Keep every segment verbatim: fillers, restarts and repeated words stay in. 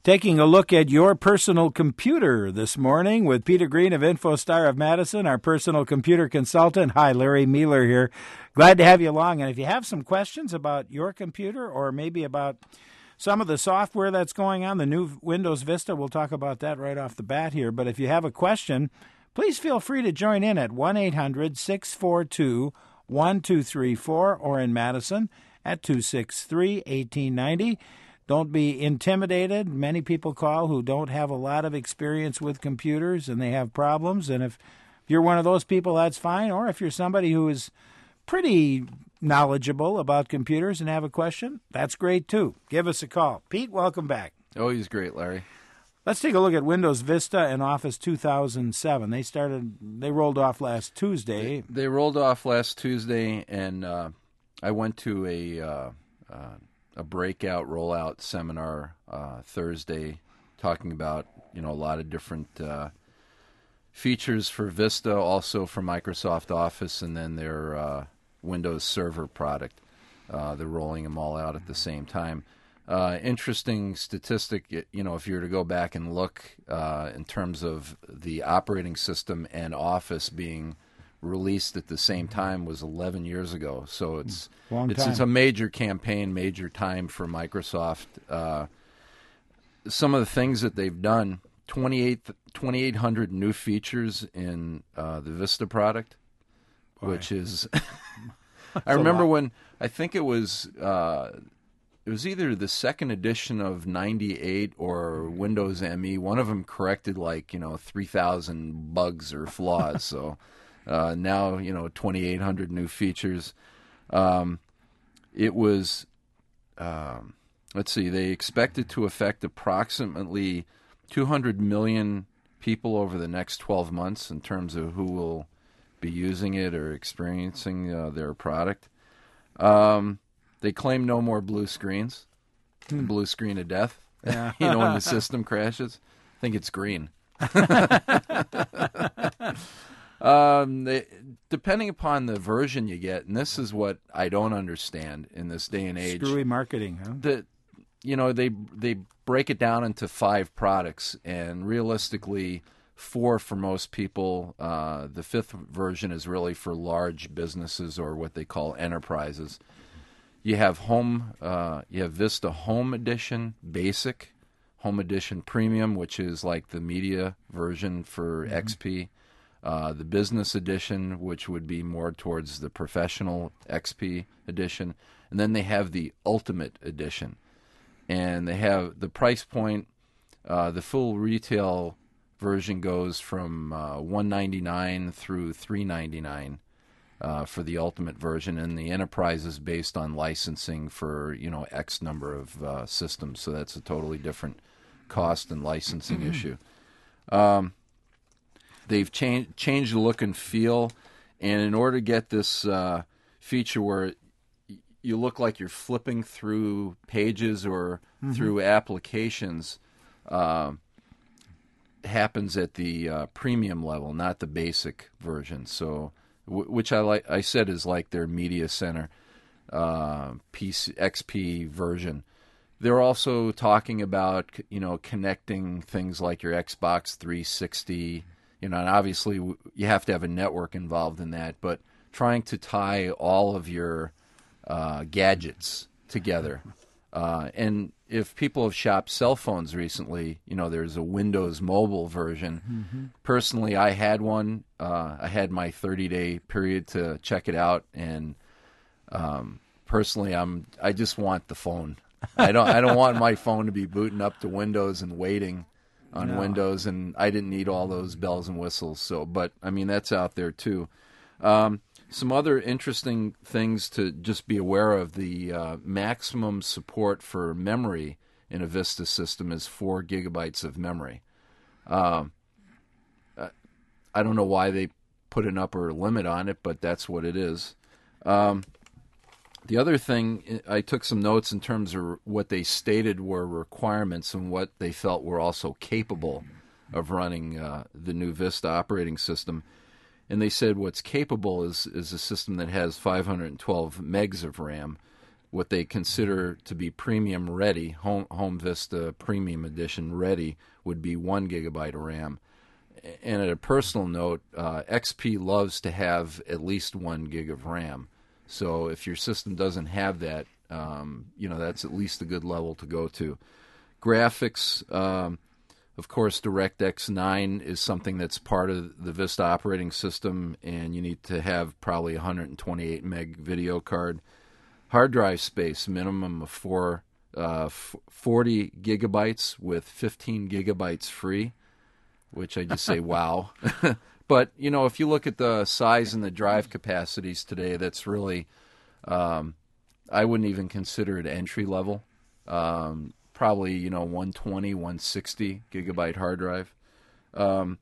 taking a look at your personal computer this morning with Peter Green of InfoStar of Madison, our personal computer consultant. Hi, Larry Mueller here. Glad to have you along. And if you have some questions about your computer or maybe about some of the software that's going on, the new Windows Vista, we'll talk about that right off the bat here. But if you have a question, please feel free to join in at one eight hundred six four two one two three four or in Madison at two six three one eight nine zero. Don't be intimidated. Many people call who don't have a lot of experience with computers and they have problems. And if you're one of those people, that's fine. Or if you're somebody who is pretty knowledgeable about computers and have a question, that's great too. Give us a call. Pete, welcome back. Always great, Larry. Let's take a look at Windows Vista and Office two thousand seven. They started, they rolled off last Tuesday. They, they rolled off last Tuesday, and uh, I went to a uh, uh, a breakout rollout seminar uh, Thursday, talking about you know a lot of different uh, features for Vista, also for Microsoft Office, and then their uh, Windows Server product. Uh, they're rolling them all out at the same time. Uh, interesting statistic, you know, if you were to go back and look uh, in terms of the operating system and Office being released at the same time was eleven years ago. So it's Long it's, time. it's a major campaign, major time for Microsoft. Uh, some of the things that they've done, twenty-eight hundred new features in uh, the Vista product, Boy. which is... I remember when, I think it was... Uh, It was either the second edition of ninety-eight or Windows M E. One of them corrected like, you know, three thousand bugs or flaws. So uh, now, you know, twenty-eight hundred new features. Um, it was, um, let's see, they expected to affect approximately two hundred million people over the next twelve months in terms of who will be using it or experiencing uh, their product. Um They claim no more blue screens, the blue screen of death, Yeah. you know, when the system crashes. I think it's green. um, they, depending upon the version you get, and this is what I don't understand in this day and age. Screwy marketing, huh? The, you know, they they break it down into five products, and realistically, four for most people. Uh, the fifth version is really for large businesses or what they call enterprises. You have home. Uh, you have Vista Home Edition Basic, Home Edition Premium, which is like the media version for mm-hmm. X P. Uh, the Business Edition, which would be more towards the professional X P edition, and then they have the Ultimate Edition, and they have the price point. Uh, the full retail version goes from uh, one ninety-nine through three ninety-nine. Uh, for the ultimate version, and the enterprise is based on licensing for you know X number of uh, systems, so that's a totally different cost and licensing issue. Um, they've changed changed the look and feel, and in order to get this uh, feature where y- you look like you're flipping through pages or mm-hmm. through applications, uh, happens at the uh, premium level, not the basic version. So. Which I like. I said is like their media center uh, P C, X P version. They're also talking about you know connecting things like your Xbox three sixty. You know, and obviously you have to have a network involved in that. But trying to tie all of your uh, gadgets together. Uh, and if people have shopped cell phones recently, you know, there's a Windows mobile version. Mm-hmm. Personally, I had one. Uh, I had my thirty-day period to check it out, and um, personally, I'm I just want the phone. I don't I don't want my phone to be booting up to Windows and waiting on no. Windows, and I didn't need all those bells and whistles. So, but I mean, that's out there too. Um, Some other interesting things to just be aware of, the uh, maximum support for memory in a Vista system is four gigabytes of memory. Um, I don't know why they put an upper limit on it, but that's what it is. Um, the other thing, I took some notes in terms of what they stated were requirements and what they felt were also capable of running uh, the new Vista operating system. And they said what's capable is, is a system that has five hundred twelve megs of RAM, what they consider to be premium ready, Home, Home Vista Premium Edition ready, would be one gigabyte of RAM. And at a personal note, uh, X P loves to have at least one gig of RAM. So if your system doesn't have that, um, you know, that's at least a good level to go to. Graphics, um, of course, DirectX nine is something that's part of the Vista operating system, and you need to have probably a one hundred twenty-eight meg video card. Hard drive space, minimum of four, uh, forty gigabytes with fifteen gigabytes free, which I just say, wow. But, you know, if you look at the size and the drive capacities today, that's really, um, I wouldn't even consider it entry level. Um, probably, you know, one twenty, one sixty gigabyte hard drive. Um,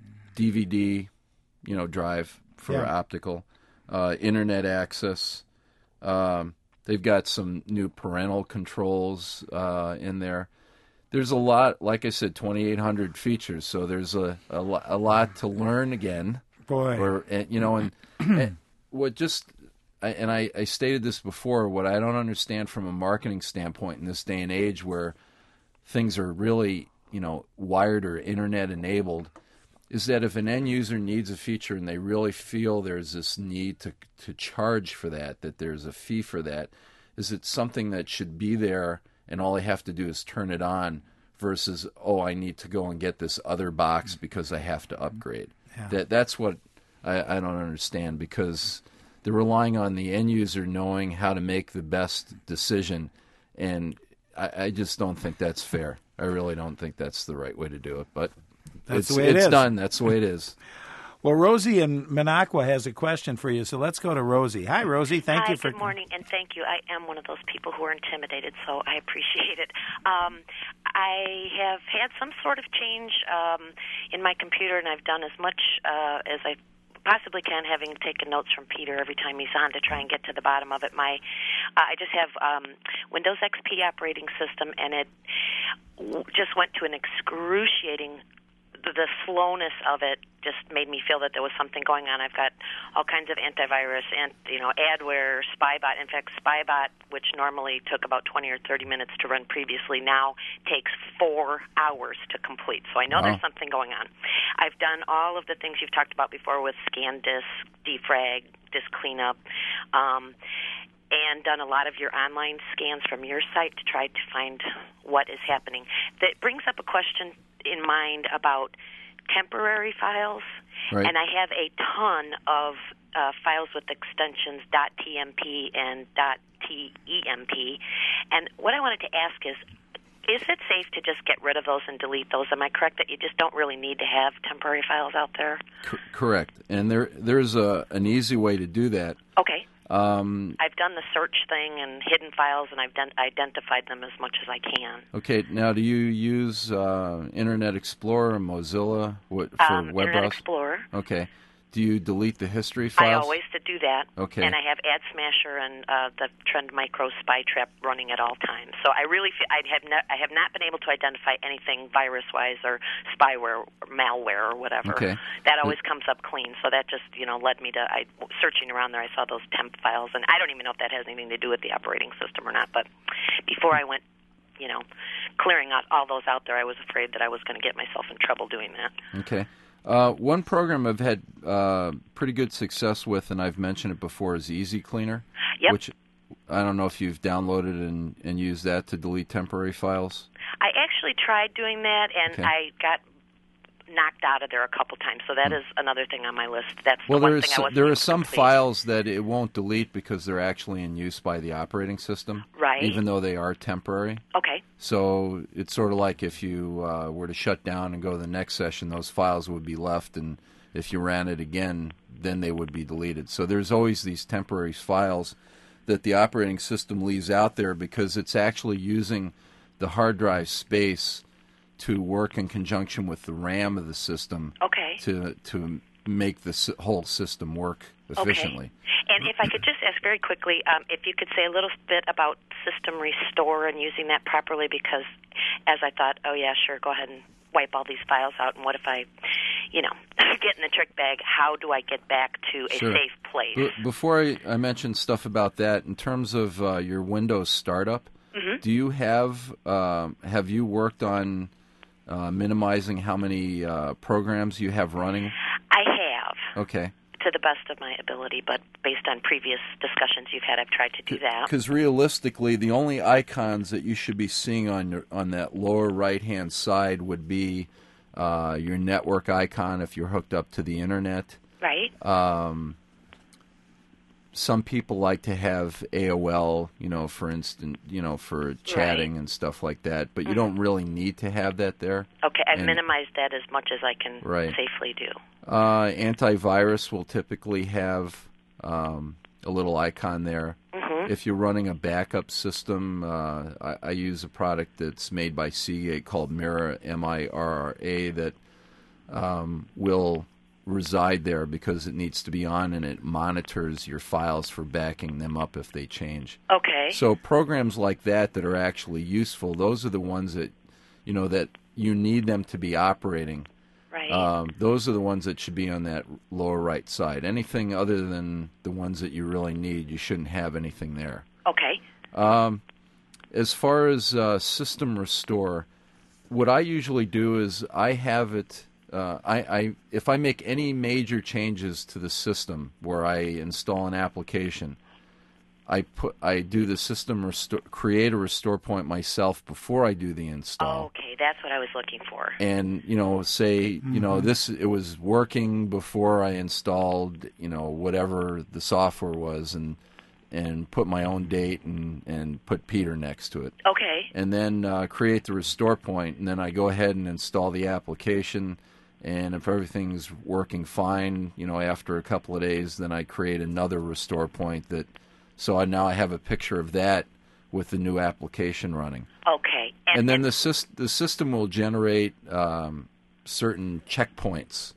D V D, you know, drive for yeah. optical. Uh, internet access. Um, they've got some new parental controls uh, in there. There's a lot, like I said, twenty-eight hundred features, so there's a, a, a lot to learn again. Boy. Or, and, you know, and, and what just, and I, I stated this before, what I don't understand from a marketing standpoint in this day and age where things are really, you know, wired or internet enabled, is that if an end user needs a feature and they really feel there's this need to to charge for that, that there's a fee for that, is it something that should be there and all they have to do is turn it on versus, oh, I need to go and get this other box because I have to upgrade. Yeah. That That's what I, I don't understand, because they're relying on the end user knowing how to make the best decision, and I, I just don't think that's fair. I really don't think that's the right way to do it, but that's it's, the way it it's is. done. That's the way it is. Well, Rosie in Minocqua has a question for you, so let's go to Rosie. Hi, Rosie. Thank Hi, you for good morning, and thank you. I am one of those people who are intimidated, so I appreciate it. Um, I have had some sort of change um, in my computer, and I've done as much uh, as I possibly can, having taken notes from Peter every time he's on to try and get to the bottom of it. My, uh, I just have um, Windows X P operating system, and it w- just went to an excruciating the slowness of it just made me feel that there was something going on. I've got all kinds of antivirus and, you know, adware, Spybot. In fact, Spybot, which normally took about twenty or thirty minutes to run previously, now takes four hours to complete. So I know Wow. there's something going on. I've done all of the things you've talked about before with scan disk, defrag, disk cleanup, um, and done a lot of your online scans from your site to try to find what is happening. That brings up a question in mind about temporary files, Right. and I have a ton of uh, files with extensions .tmp and .temp, and what I wanted to ask is, is it safe to just get rid of those and delete those? Am I correct that you just don't really need to have temporary files out there? C- correct. And there there's a an easy way to do that. Okay. Um, I've done the search thing and hidden files, and I've done, identified them as much as I can. okay, now do you use uh, Internet Explorer, Mozilla, what, for Um, web Internet browser? Explorer. Okay. Do you delete the history I files? always to do that. Okay. And I have Ad Smasher and uh, the Trend Micro Spy Trap running at all times. So I really feel, I have not I have not been able to identify anything virus-wise or spyware or malware or whatever. Okay. That always comes up clean. So that just, you know, led me to, I searching around there, I saw those temp files. And I don't even know if that has anything to do with the operating system or not. But before I went, you know, clearing out all those out there, I was afraid that I was going to get myself in trouble doing that. Okay. Uh, one program I've had uh, pretty good success with, and I've mentioned it before, is Easy Cleaner. Yep. Which I don't know if you've downloaded and, and used that to delete temporary files. I actually tried doing that, and Okay. I got knocked out of there a couple times. So that is another thing on my list. That's Well, the one there thing is I wasn't there able are to some complete. files that it won't delete because they're actually in use by the operating system, Right. even though they are temporary. Okay. So it's sort of like if you uh, were to shut down and go to the next session, those files would be left, and if you ran it again, then they would be deleted. So there's always these temporary files that the operating system leaves out there because it's actually using the hard drive space to work in conjunction with the RAM of the system Okay. to to make the s- whole system work efficiently. Okay. And if I could just ask very quickly, um, if you could say a little bit about System Restore and using that properly, because as I thought, oh yeah, sure, go ahead and wipe all these files out, and what if I, you know, getting the trick bag. How do I get back to a Sure. safe place? B- before I, I mention stuff about that, in terms of uh, your Windows startup, Mm-hmm. do you have um, have you worked on uh, minimizing how many uh, programs you have running? I have. Okay. To the best of my ability, but based on previous discussions you've had, I've tried to do that. Because realistically, the only icons that you should be seeing on your, on that lower right-hand side would be uh, your network icon if you're hooked up to the internet. Right. Um, some people like to have A O L, you know, for instance, you know, for chatting Right. and stuff like that, but you Mhm. don't really need to have that there. Okay, I've And- minimized that as much as I can Right. safely do. Uh, antivirus will typically have um, a little icon there. Mm-hmm. If you're running a backup system, uh, I, I use a product that's made by Seagate called Mira, M I R R A, that um, will reside there because it needs to be on, and it monitors your files for backing them up if they change. Okay. So programs like that that are actually useful, those are the ones that, you know, that you need them to be operating. Right. Um, those are the ones that should be on that lower right side. Anything other than the ones that you really need, you shouldn't have anything there. Okay. Um, as far as uh, system restore, what I usually do is I have it. Uh, I, I if I make any major changes to the system where I install an application, I put I do the system restore, create a restore point myself before I do the install. Okay, that's what I was looking for. And you know, say you know this it was working before I installed you know whatever the software was, and and put my own date and and put Peter next to it. Okay. And then uh, create the restore point, and then I go ahead and install the application. And if everything's working fine, you know, after a couple of days, then I create another restore point that. So I, now I have a picture of that with the new application running. Okay. And, And, then and the, syst- the system will generate um, certain checkpoints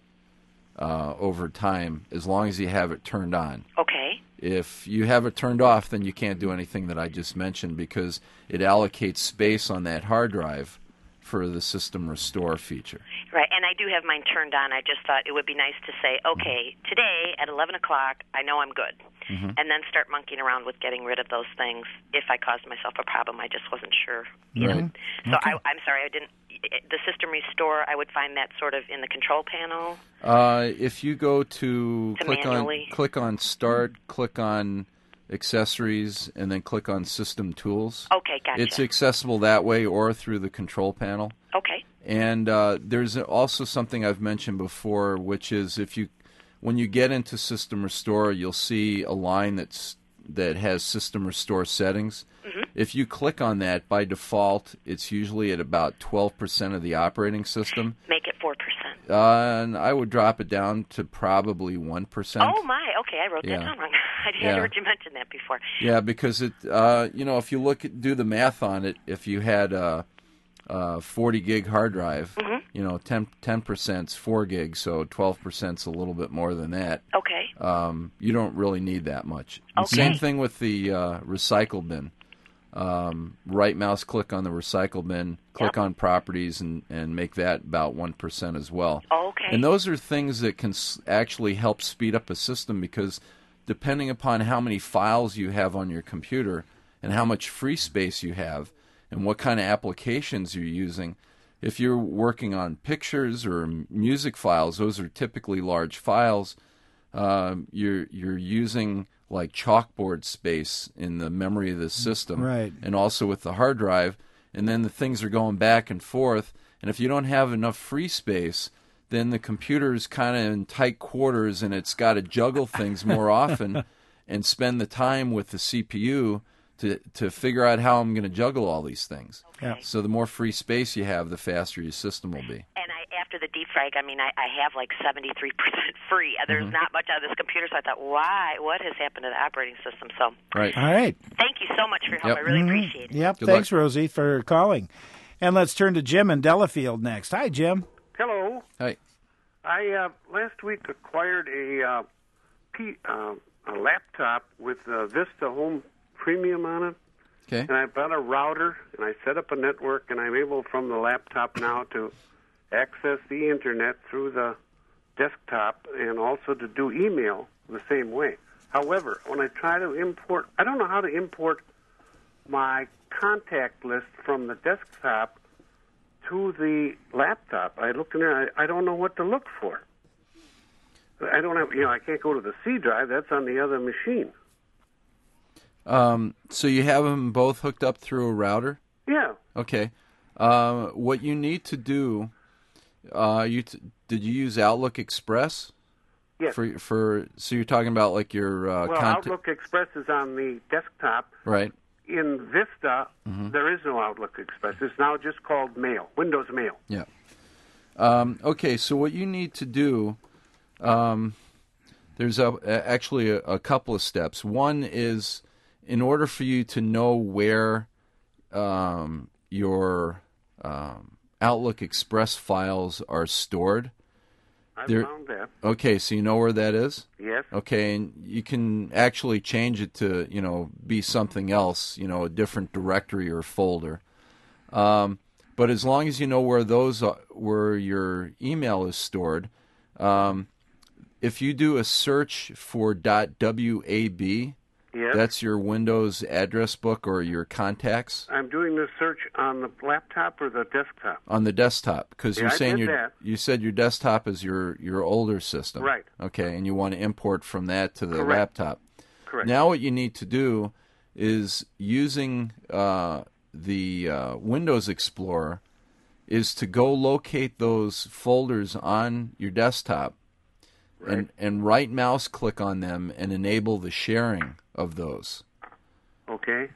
uh, over time as long as you have it turned on. okay. If you have it turned off, then you can't do anything that I just mentioned because it allocates space on that hard drive for the system restore feature. Right, and I do have mine turned on. I just thought it would be nice to say, okay, today at eleven o'clock, I know I'm good. Mm-hmm. And then start monkeying around with getting rid of those things if I caused myself a problem. I just wasn't sure. You Right. know? So I, I'm sorry, I didn't. The system restore, I would find that sort of in the control panel. Uh, if you go to, To click manually. on click on Start, click on Accessories, and then click on System Tools. Okay, gotcha. It's accessible that way or through the control panel. Okay. And uh, there's also something I've mentioned before, which is if you, when you get into System Restore, you'll see a line that's that has System Restore settings. Mm-hmm. If you click on that, by default, it's usually at about twelve percent of the operating system. Make it four percent. Uh, and I would drop it down to probably one percent. Oh, my. Okay, I wrote Yeah. that down wrong. I hadn't Yeah. heard you mention that before. Yeah, because it, uh, you know, if you look at, do the math on it, if you had a, a forty gig hard drive, Mhm. you know, ten percent is four gigs, so twelve percent is a little bit more than that. Okay. Um, you don't really need that much. And Okay. Same thing with the uh, recycle bin. Um, right mouse click on the recycle bin, click Yep. on properties, and, and make that about one percent as well. Okay. And those are things that can s- actually help speed up a system because depending upon how many files you have on your computer and how much free space you have and what kind of applications you're using, if you're working on pictures or m- music files, those are typically large files. Um, you're you're using like chalkboard space in the memory of the system, Right. and also with the hard drive, and then the things are going back and forth. And if you don't have enough free space, then the computer's kind of in tight quarters, and it's got to juggle things more often, and spend the time with the C P U to to figure out how I'm going to juggle all these things. Okay. So the more free space you have, the faster your system will be. And I, after the defrag, I mean, I, I have like seventy-three percent free. There's Mm-hmm. not much on this computer, so I thought, why? What has happened to the operating system? So Right. All right. thank you so much for your help. Yep. I really Mhm. appreciate it. Yep. Good Thanks, luck. Rosie, for calling. And let's turn to Jim in Delafield next. Hi, Jim. Hello. Hey. I uh, last week acquired a uh, P, uh, a laptop with uh, Vista Home Premium on it, Okay. and I bought a router and I set up a network, and I'm able from the laptop now to access the internet through the desktop and also to do email the same way. However, when I try to import, I don't know how to import my contact list from the desktop to the laptop. I look in there, I, I don't know what to look for. I don't have, you know, I can't go to the C drive. That's on the other machine. Um, so you have them both hooked up through a router? Yeah. Okay. Uh, what you need to do, uh, you t- did you use Outlook Express? Yes. For for so you're talking about like your uh, well, content, Outlook Express is on the desktop. right? In Vista, Mm-hmm. there is no Outlook Express. It's now just called Mail, Windows Mail. Yeah. Um, okay, so what you need to do, um, there's a, actually a, a couple of steps. One is, in order for you to know where um, your um, Outlook Express files are stored. I There- found that. Okay, so you know where that is? Yes. Okay, and you can actually change it to, you know, be something else, you know, a different directory or folder. Um, but as long as you know where those are, where your email is stored, um, if you do a search for .wab, Yes. that's your Windows address book or your contacts I'm doing the search on the laptop or the desktop. on the desktop, because Yeah, you're I saying did your that. you said your desktop is your your older system, Right. Okay, and you want to import from that to the Correct. laptop. Correct. Now what you need to do is using uh, the uh, Windows Explorer is to go locate those folders on your desktop and, and right mouse click on them and enable the sharing of those. Okay.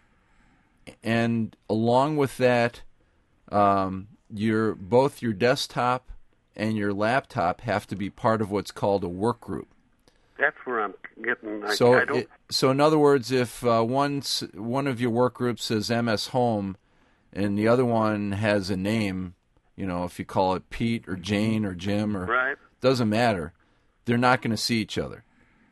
And along with that, um, your both your desktop and your laptop have to be part of what's called a work group. That's where I'm getting. I, So, I don't. it, so in other words, if uh, one s- one of your work groups says M S Home, and the other one has a name, you know, if you call it Pete or Jane or Jim or Right. doesn't matter, they're not going to see each other.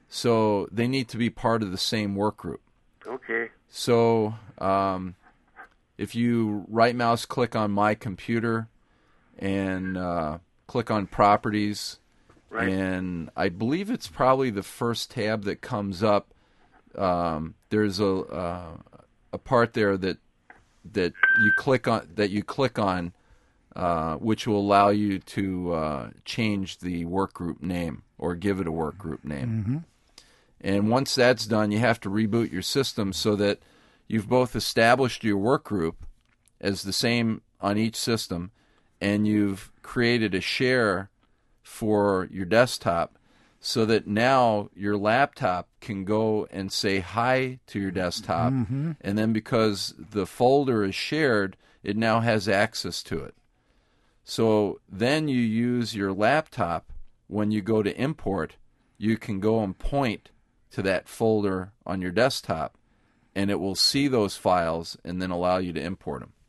So they need to be part of the same work group. Okay. So um, if you right mouse click on My Computer and uh, click on Properties. Right. And I believe it's probably the first tab that comes up. Um, there's a uh, a part there that that you click on that you click on, uh, which will allow you to uh, change the work group name or give it a work group name. Mm-hmm. And once that's done, you have to reboot your system so that you've both established your work group as the same on each system, and you've created a share for your desktop so that now your laptop can go and say hi to your desktop, Mm-hmm. and then because the folder is shared, it now has access to it. So then you use your laptop when you go to import, you can go and point to that folder on your desktop, and it will see those files and then allow you to import them.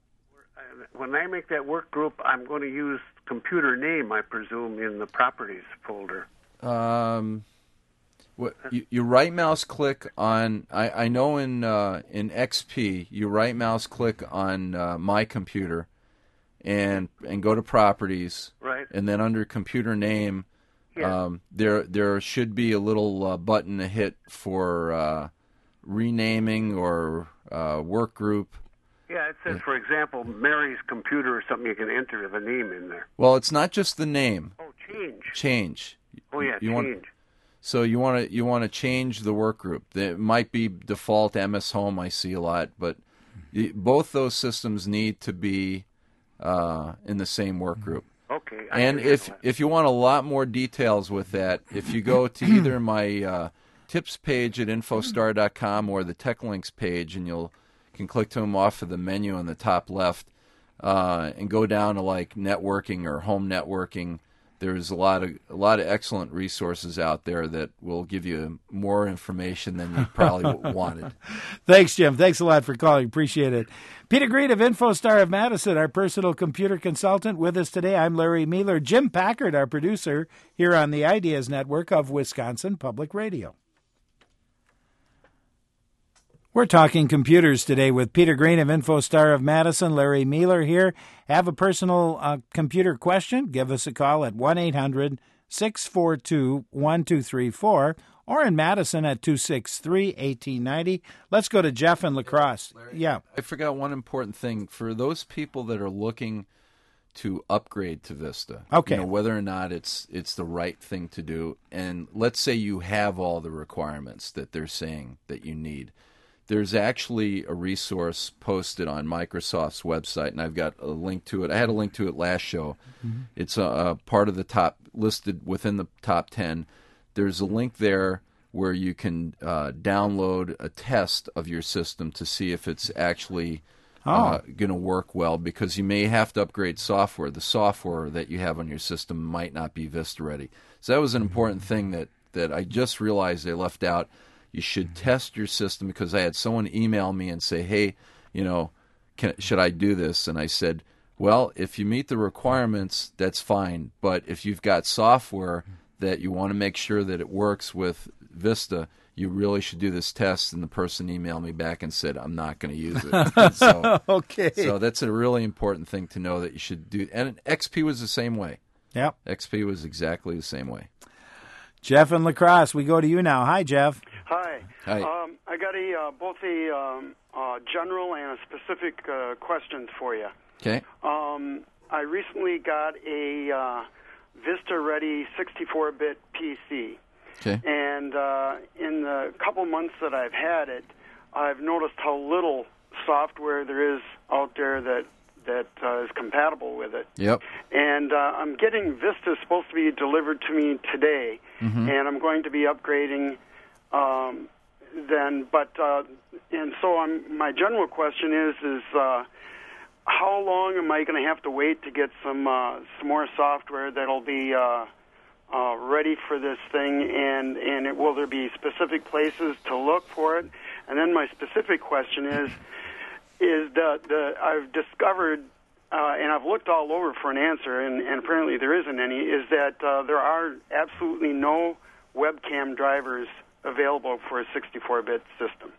When I make that work group, I'm going to use computer name, I presume, in the properties folder. Um, what you, you right mouse click on? I, I know in uh, in X P you right mouse click on uh, My Computer, and and go to Properties, Right. and then under Computer Name, Yeah. um, there there should be a little uh, button to hit for uh, renaming or uh, work group. Yeah, it says, for example, Mary's computer or something. You can enter the name in there. Well, it's not just the name. Oh, change. Change. Oh, yeah, you change. Want, so you want to you want to change the work group. It might be default M S Home. I see a lot, but y- both those systems need to be uh, in the same work group. Okay. I And can if handle that. if you want a lot more details with that, if you go to either my uh, tips page at infostar dot com or the TechLinks page, and you'll can click to them off of the menu on the top left, uh, and go down to like networking or home networking. There's a lot of a lot of excellent resources out there that will give you more information than you probably wanted. Thanks, Jim. Thanks a lot for calling. Appreciate it. Peter Green of InfoStar of Madison, our personal computer consultant, with us today. I'm Larry Mealer. Jim Packard, our producer here on the Ideas Network of Wisconsin Public Radio. We're talking computers today with Peter Green of InfoStar of Madison. Larry Mealer here. Have a personal uh, computer question? Give us a call at one eight hundred six four two, one two three four, or in Madison at two six three, one eight nine zero. Let's go to Jeff in La Crosse. Larry, Yeah. I forgot one important thing. For those people that are looking to upgrade to Vista, okay, you know, whether or not it's it's the right thing to do, and let's say you have all the requirements that they're saying that you need, there's actually a resource posted on Microsoft's website, and I've got a link to it. I had a link to it last show. Mm-hmm. It's a, a part of the top, listed within the top ten. There's a link there where you can uh, download a test of your system to see if it's actually oh. uh, going to work well, because you may have to upgrade software. The software that you have on your system might not be Vista ready. So that was an important thing that, that I just realized I left out. You should test your system, because I had someone email me and say, hey, you know, can, should I do this? And I said, well, if you meet the requirements, that's fine. But if you've got software that you want to make sure that it works with Vista, you really should do this test. And the person emailed me back and said, I'm not going to use it. so, okay. So that's a really important thing to know that you should do. And X P was the same way. Yep. X P was exactly the same way. Jeff in La Crosse, we go to you now. Hi, Jeff. Hi. Hi. Um, I got a uh, both a um, uh, general and a specific uh, question for you. Okay. Um, I recently got a uh, Vista-ready sixty-four bit P C. Okay. And uh, in the couple months that I've had it, I've noticed how little software there is out there that that uh, is compatible with it. Yep. And uh, I'm getting Vista supposed to be delivered to me today, mm-hmm. and I'm going to be upgrading um, then. But uh, and so I'm, my general question is is uh, how long am I going to have to wait to get some uh, some more software that'll be uh, uh, ready for this thing, and and it, will there be specific places to look for it? And then my specific question is. Is the, the I've discovered, uh, and I've looked all over for an answer, and, and apparently there isn't any, is that uh, there are absolutely no webcam drivers available for a sixty-four bit system.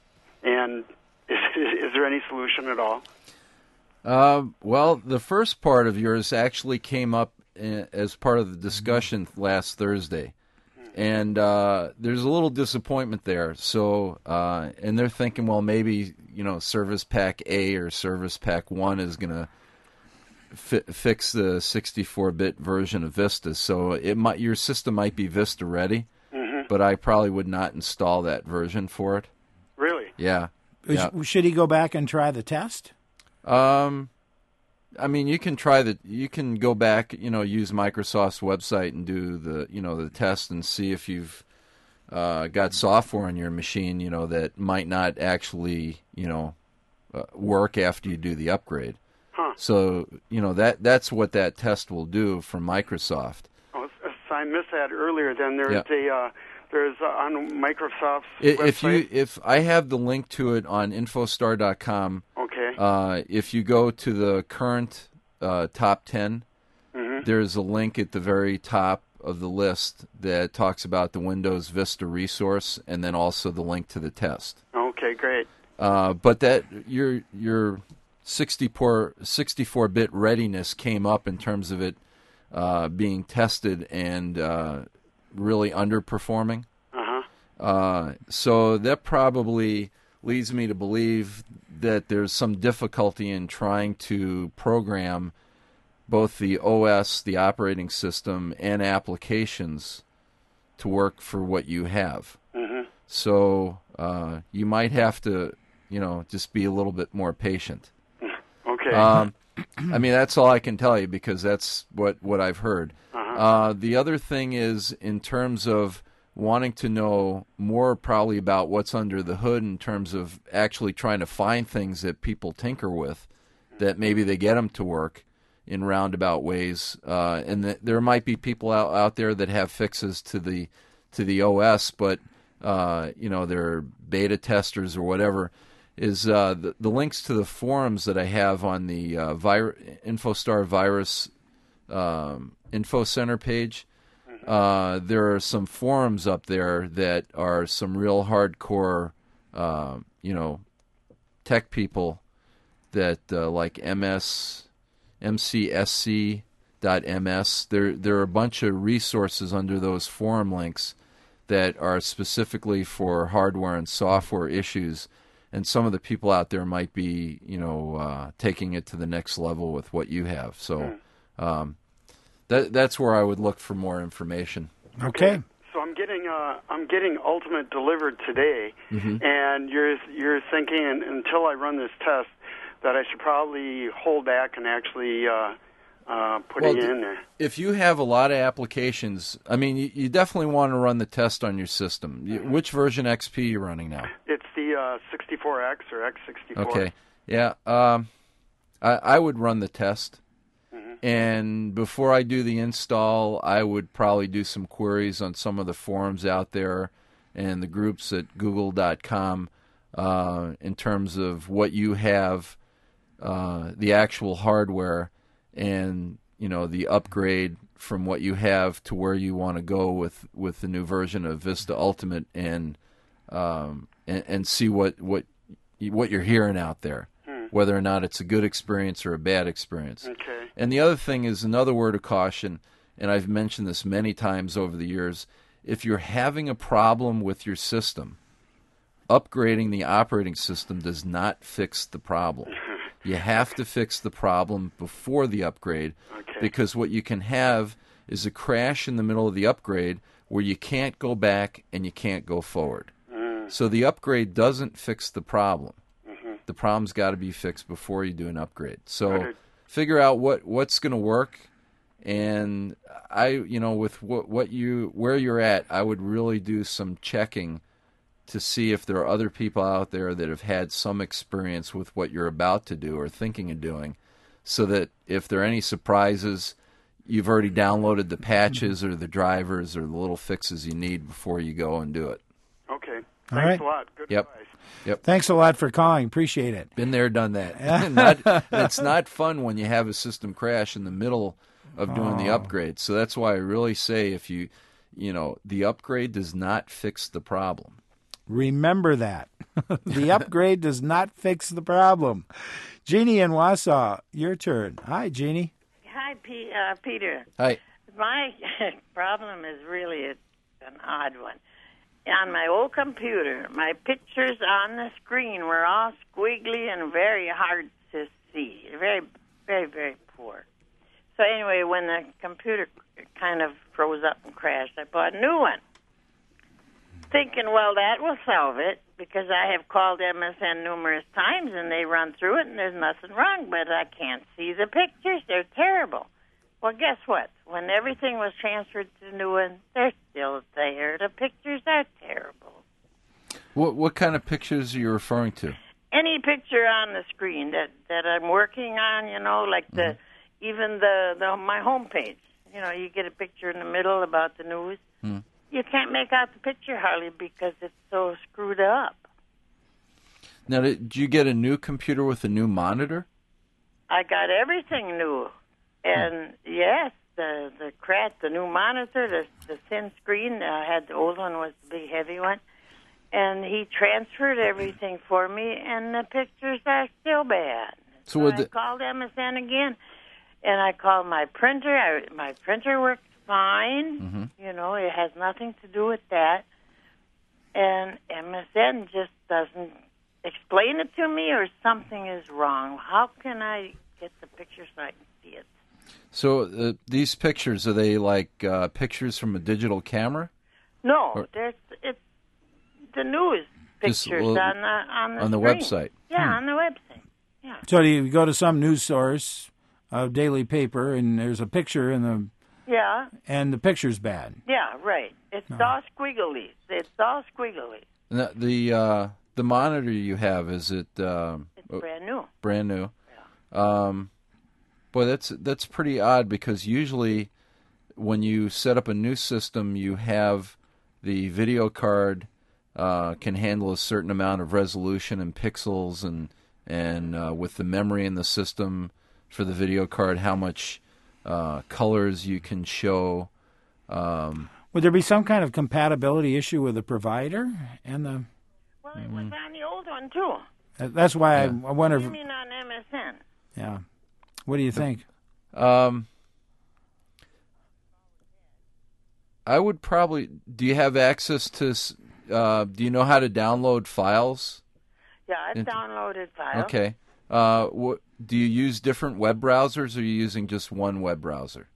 And is, is there any solution at all? Uh, well, the first part of yours actually came up in, as part of the discussion last Thursday. And uh, there's a little disappointment there. So, uh, and they're thinking, well, maybe, you know, Service Pack A or Service Pack one is going to fi- fix the sixty-four bit version of Vista. So it might, your system might be Vista ready, mm-hmm. but I probably would not install that version for it. Really? Yeah. yeah. Should he go back and try the test? Um, I mean, you can try the. You can go back, you know, use Microsoft's website and do the, you know, the test and see if you've uh, got software on your machine, you know, that might not actually, you know, uh, work after you do the upgrade. Huh. So, you know, that that's what that test will do from Microsoft. Oh, I missed that earlier. Then there's yeah. a uh, there's uh, on Microsoft's if, website. If you if I have the link to it on infostar dot com. Okay. Uh, if you go to the current uh, top ten, mm-hmm. there's a link at the very top of the list that talks about the Windows Vista resource, and then also the link to the test. Okay, great. Uh, but that your your sixty-four bit readiness came up in terms of it uh, being tested and uh, really underperforming. Uh-huh. Uh, so that probably leads me to believe that there's some difficulty in trying to program both the O S, the operating system, and applications to work for what you have. Mm-hmm. So uh, you might have to, you know, just be a little bit more patient. Okay. Um, I mean, that's all I can tell you because that's what, what I've heard. Uh-huh. Uh, the other thing is in terms of wanting to know more probably about what's under the hood in terms of actually trying to find things that people tinker with, that maybe they get them to work in roundabout ways, uh, and th- there might be people out, out there that have fixes to the to the O S, but uh, you know they're beta testers or whatever. Is uh, the, the links to the forums that I have on the uh, vir- InfoStar Virus um, Info Center page. Uh, there are some forums up there that are some real hardcore, uh, you know, tech people that uh, like M S, M C S C .ms. There there are a bunch of resources under those forum links that are specifically for hardware and software issues, and some of the people out there might be, you know, uh, taking it to the next level with what you have. So um, that that's where I would look for more information. Okay. So I'm getting uh, I'm getting Ultimate delivered today, Mm-hmm. and you're you're thinking until I run this test that I should probably hold back and actually uh, uh, put Well, it in there. If you have a lot of applications, I mean, you, you definitely want to run the test on your system. You, which version X P are you running now? It's the uh, sixty-four X or X sixty-four. Okay. Yeah. Um, I, I would run the test. And before I do the install, I would probably do some queries on some of the forums out there and the groups at google dot com uh, in terms of what you have, uh, the actual hardware, and you know the upgrade from what you have to where you want to go with, with the new version of Vista Ultimate, and um, and, and see what what what you're hearing out there, whether or not it's a good experience or a bad experience. Okay. And the other thing is another word of caution, and I've mentioned this many times over the years, if you're having a problem with your system, upgrading the operating system does not fix the problem. You have to fix the problem before the upgrade, Okay. because what you can have is a crash in the middle of the upgrade where you can't go back and you can't go forward. Mm. So the upgrade doesn't fix the problem. Mm-hmm. The problem's got to be fixed before you do an upgrade. So Okay. figure out what, what's going to work, and I, you know, with what what you where you're at, I would really do some checking to see if there are other people out there that have had some experience with what you're about to do or thinking of doing, so that if there are any surprises, you've already downloaded the patches or the drivers or the little fixes you need before you go and do it. Okay. All Thanks right. a lot. Good Yep. advice. Thanks a lot for calling. Appreciate it. Been there, done that. Not, it's not fun when you have a system crash in the middle of doing the upgrade. So that's why I really say, if you, you know, the upgrade does not fix the problem. Remember that. The upgrade does not fix the problem. Jeannie in Wausau, your turn. Hi, Jeannie. Hi, P- uh, Peter. Hi. My problem is really a, an odd one. On my old computer, my pictures on the screen were all squiggly and very hard to see. Very, very, very poor. So anyway, when the computer kind of froze up and crashed, I bought a new one, thinking, well, that will solve it, because I have called M S N numerous times, and they run through it, and there's nothing wrong, but I can't see the pictures. They're terrible. Well, guess what? When everything was transferred to the new one, they're still there. The pictures are terrible. What what kind of pictures are you referring to? Any picture on the screen that, that I'm working on, you know, like the mm-hmm. even the, the my homepage. You know, you get a picture in the middle about the news. Mm. You can't make out the picture hardly because it's so screwed up. Now, did you get a new computer with a new monitor? I got everything new. And yes, the the crack, the new monitor, the the thin screen. I had the old one was the big heavy one, and he transferred everything for me, and the pictures are still bad. So, So would I the, called M S N again, and I called my printer. I, my printer works fine. Mm-hmm. You know, it has nothing to do with that. And M S N just doesn't explain it to me, or something is wrong. How can I get the picture so I can see it? so uh, these pictures, are they like uh, pictures from a digital camera? No, Or- there's it's the news Just, pictures well, on the on the on the screen. website? Yeah, Hmm. on the website. Yeah. So do you go to some news source, a daily paper, and there's a picture, and the Yeah. and the picture's bad. Yeah. Right. It's all squiggly. It's all squiggly. The the, uh, the monitor you have, is it um, It's brand new. brand new? Um, boy, that's that's pretty odd, because usually when you set up a new system, you have the video card uh, can handle a certain amount of resolution and pixels, and and uh, with the memory in the system for the video card, how much uh, colors you can show. Um, Would there be some kind of compatibility issue with the provider? And the Well, it was on the old one too. that's why I, I wonder. You If, mean on M S N? yeah. What do you think? Um, I would probably. Do you have access to? Uh, do you know how to download files? Yeah, I've In- downloaded files. Okay. Uh, what do you use? Different web browsers, or are you using just one web browser?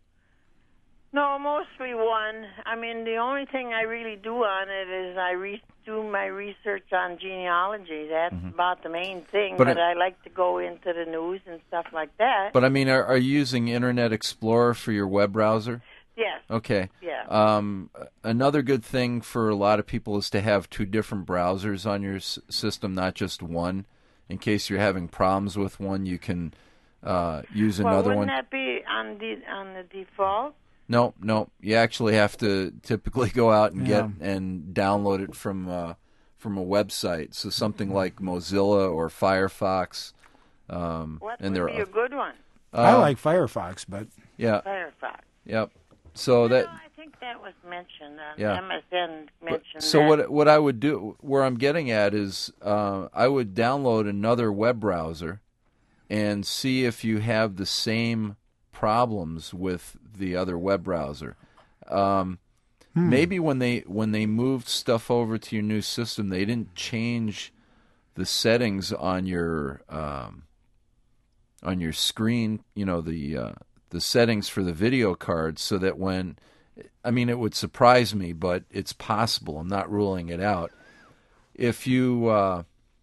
No, mostly one. I mean, the only thing I really do on it is I re- do my research on genealogy. That's Mm-hmm. about the main thing. But But, it- I like to go into the news and stuff like that. But I mean, are, are you using Internet Explorer for your web browser? Yes. Okay. Yeah. Um, another good thing for a lot of people is to have two different browsers on your s- system, not just one. In case you're having problems with one, you can uh, use well, another wouldn't one. that be on the on the default? No, no. You actually have to typically go out and Yeah. get and download it from uh, from a website. So something like Mozilla or Firefox. Um, What and would there be a good one? I uh, like Firefox, but yeah, Firefox. yep. So that No, I think that was mentioned on Yeah. M S N. Mentioned so that. what what I would do, where I'm getting at is, uh, I would download another web browser and see if you have the same problems with the other web browser. Um, Maybe when they when they moved stuff over to your new system, they didn't change the settings on your um, on your screen. You know, the uh, the settings for the video card, so that when, I mean, it would surprise me, but it's possible. I'm not ruling it out. If you uh,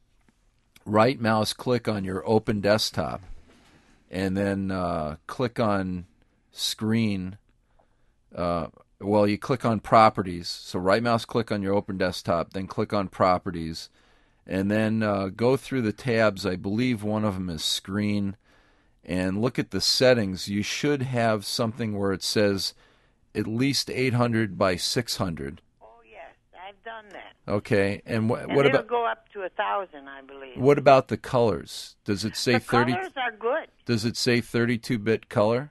right mouse click on your open desktop and then uh, click on screen, uh, well, you click on properties. So right mouse click on your open desktop, then click on properties, and then uh, go through the tabs. I believe one of them is screen, and look at the settings. You should have something where it says at least eight hundred by six hundred. Oh yes, I've done that. Okay, and wh- And what it'll about go up to a thousand, I believe. what about the colors? Does it say the thirty? colors are good. Does it say thirty-two bit color?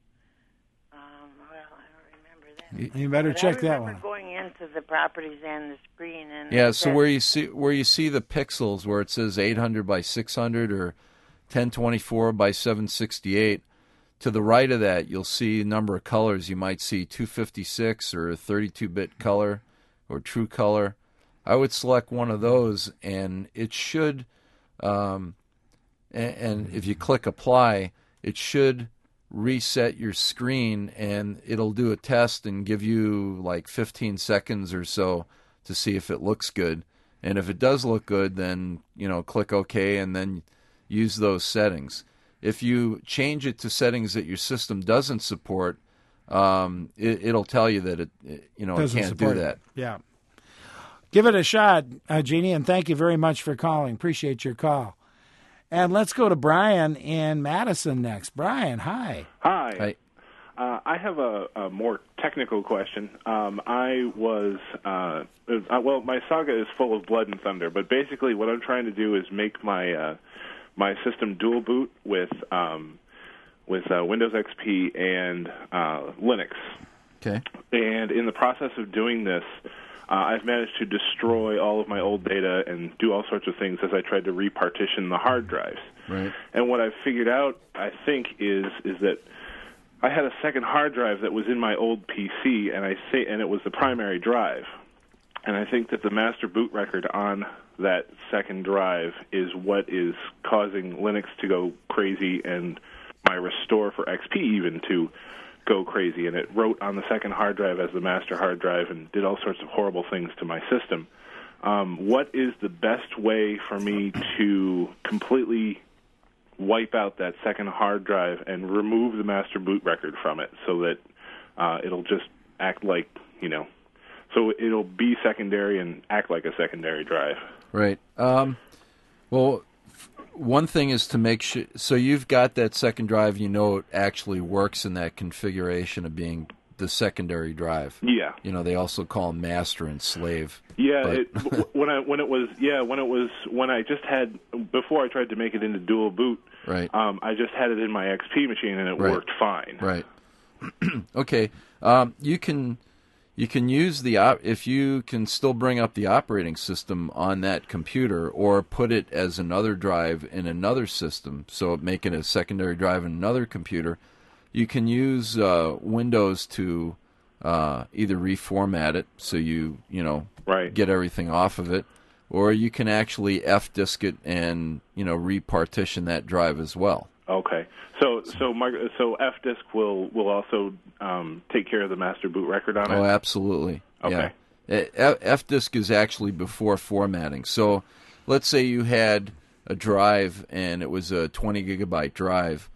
Um, well, I don't remember that. you better But check I that remember one. going into the properties and the screen and Yeah, it so said- where you see where you see the pixels, where it says eight hundred by six hundred or ten twenty-four by seven sixty-eight, to the right of that you'll see a number of colors. You might see two fifty-six or a thirty-two bit color or true color. I would select one of those, and it should, um, and, and if you click apply, it should reset your screen, and it'll do a test and give you like fifteen seconds or so to see if it looks good. And if it does look good, then, you know, click OK and then use those settings. If you change it to settings that your system doesn't support, um, it, it'll tell you that it, it you know, Doesn't it can't support do it. that. Yeah. Give it a shot, uh, Jeannie, and thank you very much for calling. Appreciate your call. And let's go to Brian in Madison next. Brian, hi. Hi. Hi. Uh, I have a, a more technical question. Um, I was, uh, uh, well, my saga is full of blood and thunder, but basically what I'm trying to do is make my uh, my system dual boot with um, with uh, Windows X P and uh, Linux. Okay. And in the process of doing this, uh, I've managed to destroy all of my old data and do all sorts of things as I tried to repartition the hard drives. Right. And what I've figured out, I think, is is that I had a second hard drive that was in my old P C, and I say, and it was the primary drive. And I think that the master boot record on that second drive is what is causing Linux to go crazy and my restore for X P even to go crazy. And it wrote on the second hard drive as the master hard drive and did all sorts of horrible things to my system. Um, what is the best way for me to completely wipe out that second hard drive and remove the master boot record from it so that uh, it'll just act like, you know, so it'll be secondary and act like a secondary drive? Right. Um, well, f- one thing is to make sure. So you've got that second drive. You know it actually works in that configuration of being the secondary drive. Yeah. You know, they also call them master and slave. Yeah, but- it, w- when I when it was yeah when it was when I just had before I tried to make it into dual boot. Right. Um, I just had it in my X P machine and it Right. worked fine. Right. Okay. Um, you can you can use the op- if you can still bring up the operating system on that computer or put it as another drive in another system, so make it a secondary drive in another computer. You can use uh, Windows to uh, either reformat it so you you know Right. get everything off of it, or you can actually F-disk it and you know repartition that drive as well. Okay. So so my, so F-disk will will also um, take care of the master boot record on Oh, it? absolutely. Okay. Yeah. F- F-disk is actually before formatting. So let's say you had a drive and it was a twenty gigabyte drive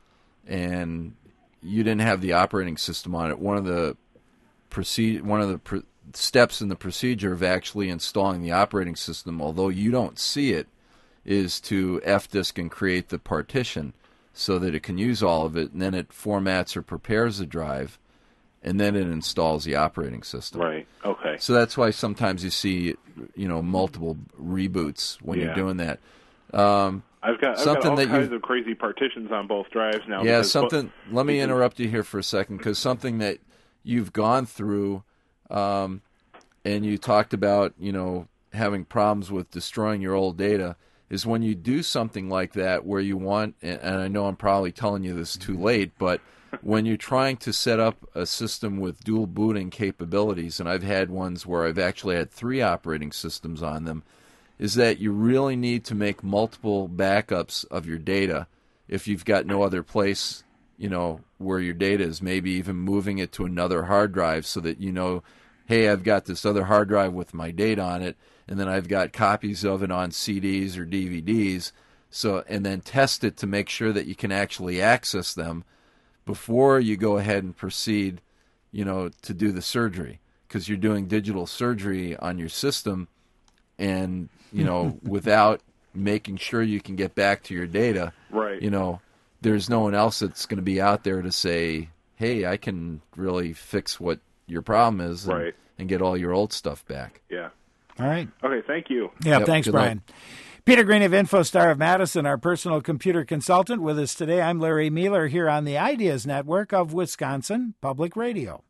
and you didn't have the operating system on it. One of the proceed one of the pr- steps in the procedure of actually installing the operating system, although you don't see it, is to F-disk and create the partition so that it can use all of it, and then it formats or prepares the drive, and then it installs the operating system. Right. Okay. So that's why sometimes you see, you know, multiple reboots when Yeah. you're doing that. Um, I've got I've something got all that kinds you've- of crazy partitions on both drives now. yeah, because something. bo- Let me because- interrupt you here for a second, because something that you've gone through, um, and you talked about, you know, having problems with destroying your old data, is when you do something like that where you want, and I know I'm probably telling you this too late, but when you're trying to set up a system with dual booting capabilities, and I've had ones where I've actually had three operating systems on them, is that you really need to make multiple backups of your data if you've got no other place, you know, where your data is, maybe even moving it to another hard drive so that you know, hey, I've got this other hard drive with my data on it, and then I've got copies of it on C Ds or D V Ds, so and then test it to make sure that you can actually access them before you go ahead and proceed, you know, to do the surgery, because you're doing digital surgery on your system, and you know, without making sure you can get back to your data, Right. you know, there's no one else that's going to be out there to say, hey, I can really fix what your problem is and, Right. and get all your old stuff back. Yeah. All right. Okay. Thank you. Yeah, Yep, thanks, good luck. Brian. Peter Green of InfoStar of Madison, our personal computer consultant, with us today. I'm Larry Mueller here on the Ideas Network of Wisconsin Public Radio.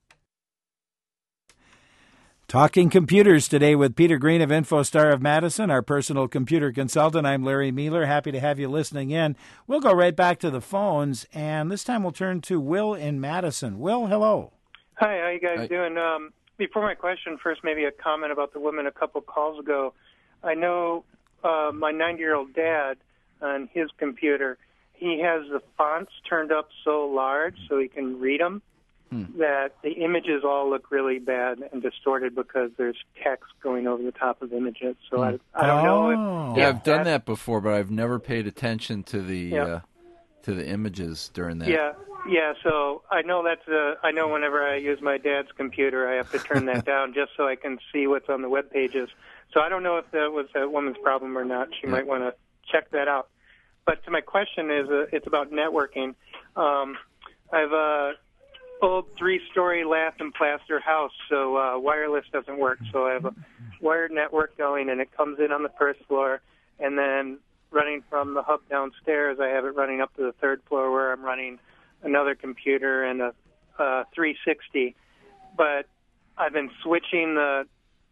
Talking computers today with Peter Green of InfoStar of Madison, our personal computer consultant. I'm Larry Mueller. Happy to have you listening in. We'll go right back to the phones, and this time we'll turn to Will in Madison. Will, hello. Hi, how you guys Hi. doing? Um, before my question, first maybe a comment about the woman a couple calls ago. I know uh, my ninety-year-old dad on his computer, he has the fonts turned up so large so he can read them hmm. that the images all look really bad and distorted because there's text going over the top of images. So hmm. I, I don't oh. know if... Yeah, if I've done that, that before, but I've never paid attention to the yeah. uh, to the images during that. Yeah, yeah. So I know that's uh, I know whenever I use my dad's computer, I have to turn that down just so I can see what's on the web pages. So I don't know if that was that woman's problem or not. She yeah. might want to check that out. But to my question is, uh, it's about networking. Um, I have a old three-story lath and plaster house, so uh, wireless doesn't work. So I have a wired network going, and it comes in on the first floor, and then running from the hub downstairs, I have it running up to the third floor where I'm running another computer and a, a three sixty. But I've been switching the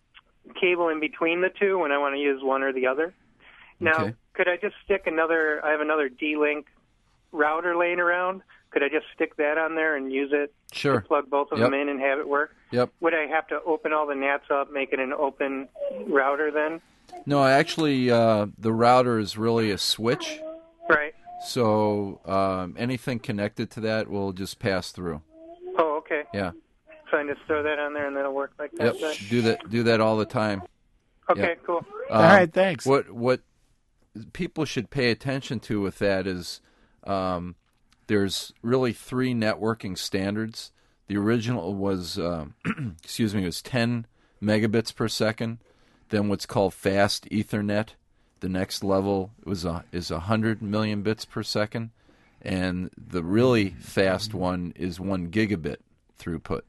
cable in between the two when I want to use one or the other. Now, Okay. could I just stick another, I have another D-Link router laying around. Could I just stick that on there and use it Sure. to plug both of Yep. them in and have it work? Yep. Would I have to open all the N A Ts up, make it an open router then? No, actually, uh, the router is really a switch, Right. so um, anything connected to that will just pass through. Oh, okay. Yeah. So I just throw that on there and then it'll work like that. Yep. Right? Do that. Do that all the time. Okay, Yep. cool. All Um, right, thanks. What what people should pay attention to with that is um, there's really three networking standards. The original was, um, excuse me, was ten megabits per second. Then what's called fast Ethernet. The next level was a, is one hundred million bits per second. And the really fast one is one gigabit throughput.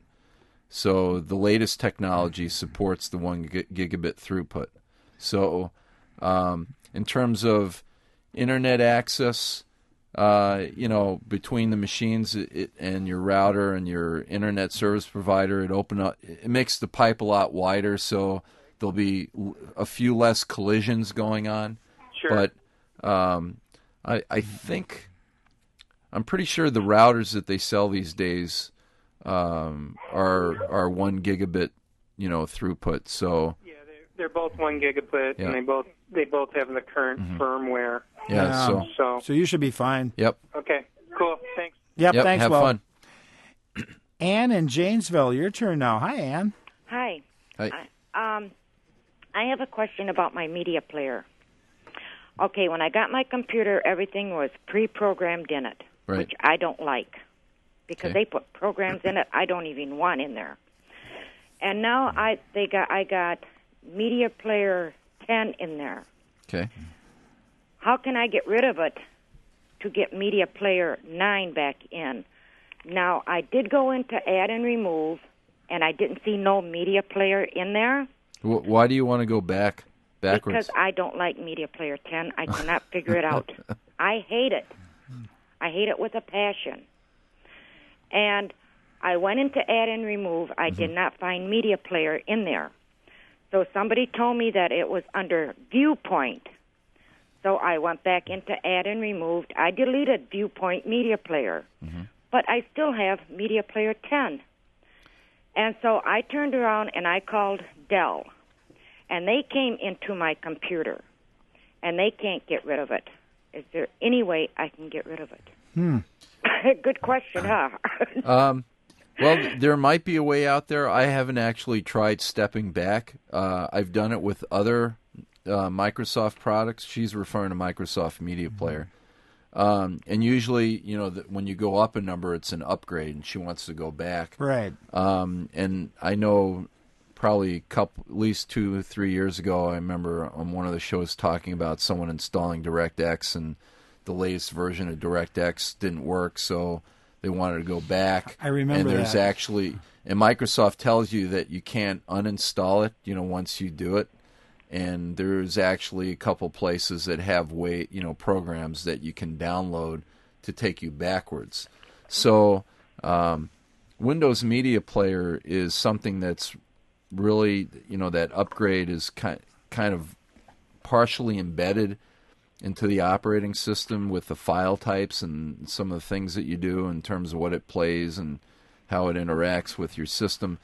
So the latest technology supports the one gigabit throughput. So um, in terms of internet access, uh, you know, between the machines it, and your router and your internet service provider, it open up. It makes the pipe a lot wider, so there'll be a few less collisions going on. Sure. But um, I, I think I'm pretty sure the routers that they sell these days um, are are one gigabit, you know, throughput. So Yeah, they're, they're both one gigabit, Yeah. and they both they both have the current Mhm. firmware. yeah, Yeah. so So So you should be fine. yep, okay, cool, thanks. Yep, yep. thanks, have Will. fun. Ann in Janesville, your turn now. Hi, Ann. Hi. Hi. I, um, I have a question about my media player. Okay, when I got my computer, everything was pre-programmed in it, Right. which I don't like because Okay. they put programs in it I don't even want in there. And now I they got I got Media Player ten in there. Okay. How can I get rid of it to get Media Player nine back in? Now, I did go into add and remove, and I didn't see no Media Player in there. W- why do you want to go back backwards? Because I don't like Media Player ten. I cannot figure it out. I hate it. I hate it with a passion. And I went into add and remove. I did not find Media Player in there. So somebody told me that it was under Viewpoint. So I went back into add and removed. I deleted Viewpoint Media Player. But I still have Media Player ten. And so I turned around and I called Dell. And they came into my computer. And they can't get rid of it. Is there any way I can get rid of it? Hmm. Good question, huh? Um, well, there might be a way out there. I haven't actually tried stepping back. Uh, I've done it with other uh, Microsoft products. She's referring to Microsoft Media Player. Um, and usually, you know, the, when you go up a number, it's an upgrade, and she wants to go back. Right. Um, and I know probably a couple, at least two, three years ago, I remember on one of the shows talking about someone installing DirectX, and the latest version of DirectX didn't work, so they wanted to go back. I remember And there's that. actually, and Microsoft tells you that you can't uninstall it, you know, once you do it. And there's actually a couple places that have way, you know, programs that you can download to take you backwards. So, um, Windows Media Player is something that's really, you know, that upgrade is kind kind of partially embedded into the operating system with the file types and some of the things that you do in terms of what it plays and how it interacts with your system.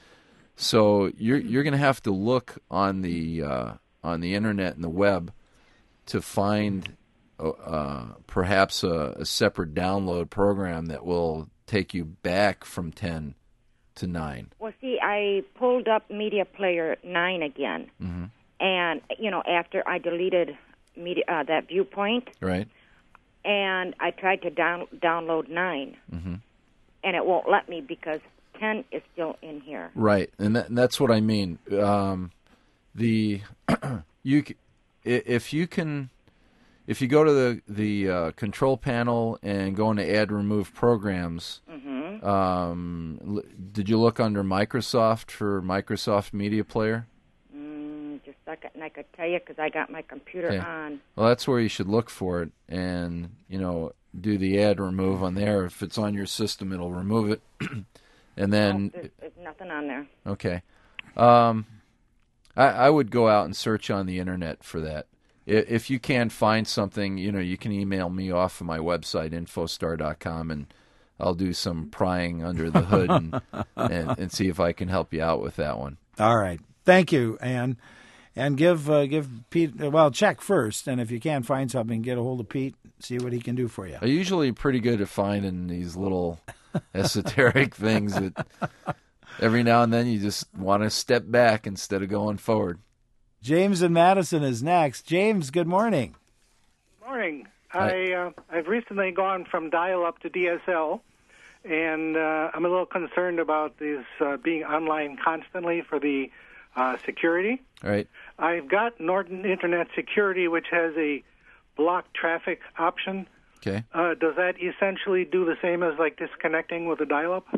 So you're you're going to have to look on the uh, on the internet and the web to find uh, uh, perhaps a, a separate download program that will take you back from ten to nine. Well, see, I pulled up Media Player nine again. Mm-hmm. And, you know, after I deleted media, uh, that Viewpoint, Right. and I tried to down, download nine, Mm-hmm. and it won't let me because ten is still in here. Right, and, that, and that's what I mean. Um, the you c- i- if you can if you go to the the uh, control panel and go into add remove programs. Mm-hmm. Um, l- did you look under Microsoft for Microsoft Media Player? Mm, just a second, and I could tell you because I got my computer Okay. on. Well, that's where you should look for it, and you know, do the add remove on there. If it's on your system, it'll remove it, and then Oh, there's, there's nothing on there. okay. Um, I, I would go out and search on the internet for that. I- If you can't find something, you know, you can email me off of my website infostar dot com, and I'll do some prying under the hood and, and, and see if I can help you out with that one. All right. Thank you, Ann. And give uh, give Pete, well, check first. And if you can't find something, get a hold of Pete, see what he can do for you. I'm usually pretty good at finding these little esoteric things that every now and then you just want to step back instead of going forward. James in Madison is next. James, good morning. Morning. Hi. I uh, I've recently gone from dial-up to D S L, and uh, I'm a little concerned about these uh, being online constantly for the uh, security. All right. I've got Norton Internet Security, which has a block traffic option. Okay. Uh, does that essentially do the same as like disconnecting with a dial-up?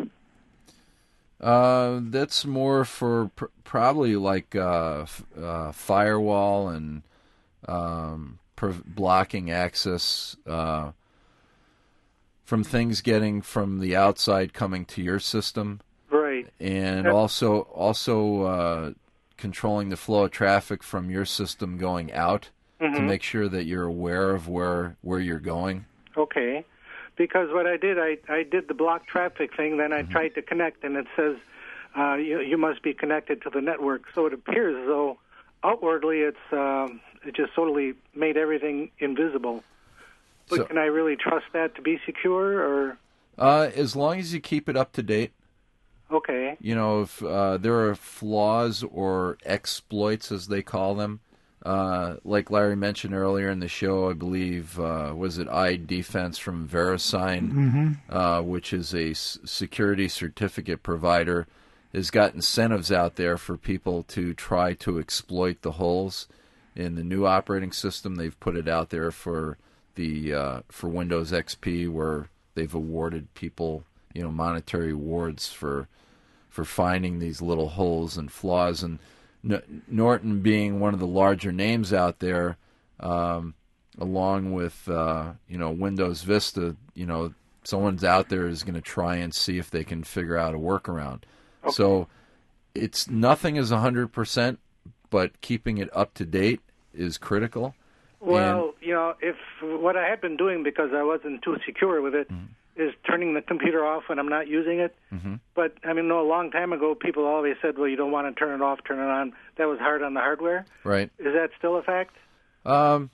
Uh, that's more for pr- probably like uh, f- uh, firewall and um, pre- blocking access uh, from things getting from the outside coming to your system, Right. and Uh, also also uh, controlling the flow of traffic from your system going out to Mhm. make sure that you're aware of where where you're going. Okay. because what I did, I, I did the block traffic thing, then I mm-hmm. tried to connect, and it says uh, you, you must be connected to the network. So it appears as though outwardly it's um, it just totally made everything invisible. But so, can I really trust that to be secure? Or uh, as long as you keep it up to date. Okay. You know, if uh, there are flaws or exploits, as they call them, uh, like Larry mentioned earlier in the show, I believe, uh, was it iDefense from VeriSign, mm-hmm. uh, which is a s- security certificate provider, has got incentives out there for people to try to exploit the holes in the new operating system. They've put it out there for the uh, for Windows X P, where they've awarded people, you know, monetary awards for for finding these little holes and flaws. And N- Norton being one of the larger names out there, um, along with uh, you know Windows Vista, you know, someone's out there is going to try and see if they can figure out a workaround. Okay. So it's nothing is one hundred percent, but keeping it up to date is critical. Well, and, you know, if what I had been doing, because I wasn't too secure with it, mm-hmm. is turning the computer off when I'm not using it. Mm-hmm. But, I mean, no, a long time ago, people always said, well, you don't want to turn it off, turn it on. That was hard on the hardware. Right. Is that still a fact? Um,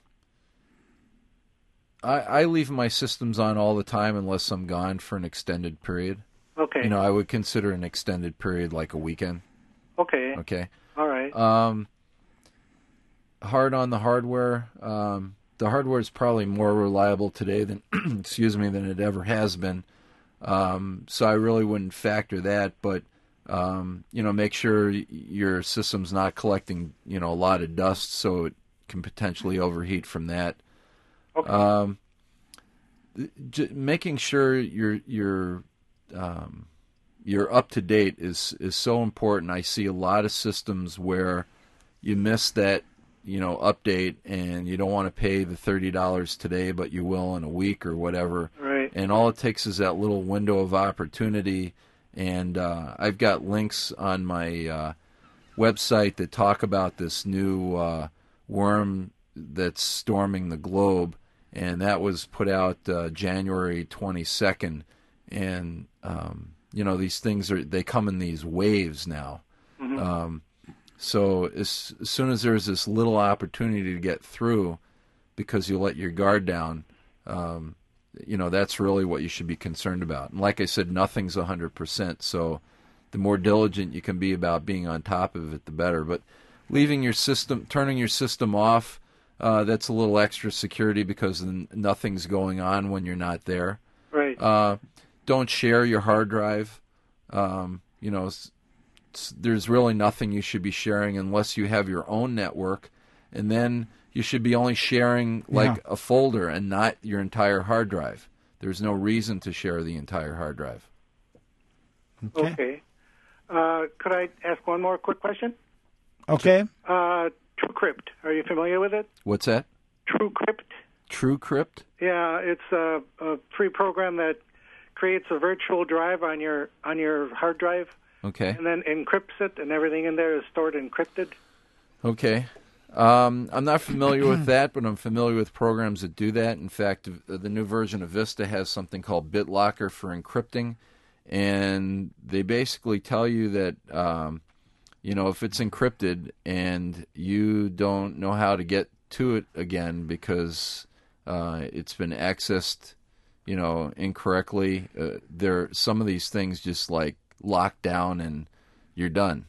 I, I leave my systems on all the time unless I'm gone for an extended period. Okay. You know, I would consider an extended period like a weekend. Okay. Okay. All right. Um, hard on the hardware. Um, the hardware is probably more reliable today than, excuse me, than it ever has been. Um, so I really wouldn't factor that, but um, you know, make sure your system's not collecting, you know, a lot of dust, so it can potentially overheat from that. Okay. Um, j- making sure you're you're um, you're up to date is is so important. I see a lot of systems where you miss that, you know, update, and you don't want to pay the thirty dollars today, but you will in a week or whatever. Right. And all it takes is that little window of opportunity. And uh, I've got links on my uh, website that talk about this new uh, worm that's storming the globe, and that was put out uh, January twenty-second. And um, you know, these things are they come in these waves now. Mm-hmm. Um, So as, as soon as there's this little opportunity to get through, because you let your guard down, um, you know, that's really what you should be concerned about. And like I said, nothing's one hundred percent. So the more diligent you can be about being on top of it, the better. But leaving your system, turning your system off, uh, that's a little extra security because n- nothing's going on when you're not there. Right. Uh, don't share your hard drive. Um, you know, there's really nothing you should be sharing unless you have your own network, and then you should be only sharing like yeah. a folder and not your entire hard drive. There's no reason to share the entire hard drive. Okay. okay. Uh, could I ask one more quick question? Okay. Uh, TrueCrypt. Are you familiar with it? What's that? TrueCrypt. TrueCrypt? Yeah, it's a, a free program that creates a virtual drive on your on your hard drive. Okay. And then encrypts it, and everything in there is stored encrypted. Okay. Um, I'm not familiar with that, but I'm familiar with programs that do that. In fact, the new version of Vista has something called BitLocker for encrypting, and they basically tell you that, um, you know, if it's encrypted and you don't know how to get to it again because uh, it's been accessed, you know, incorrectly, uh, there some of these things just like lock down and you're done.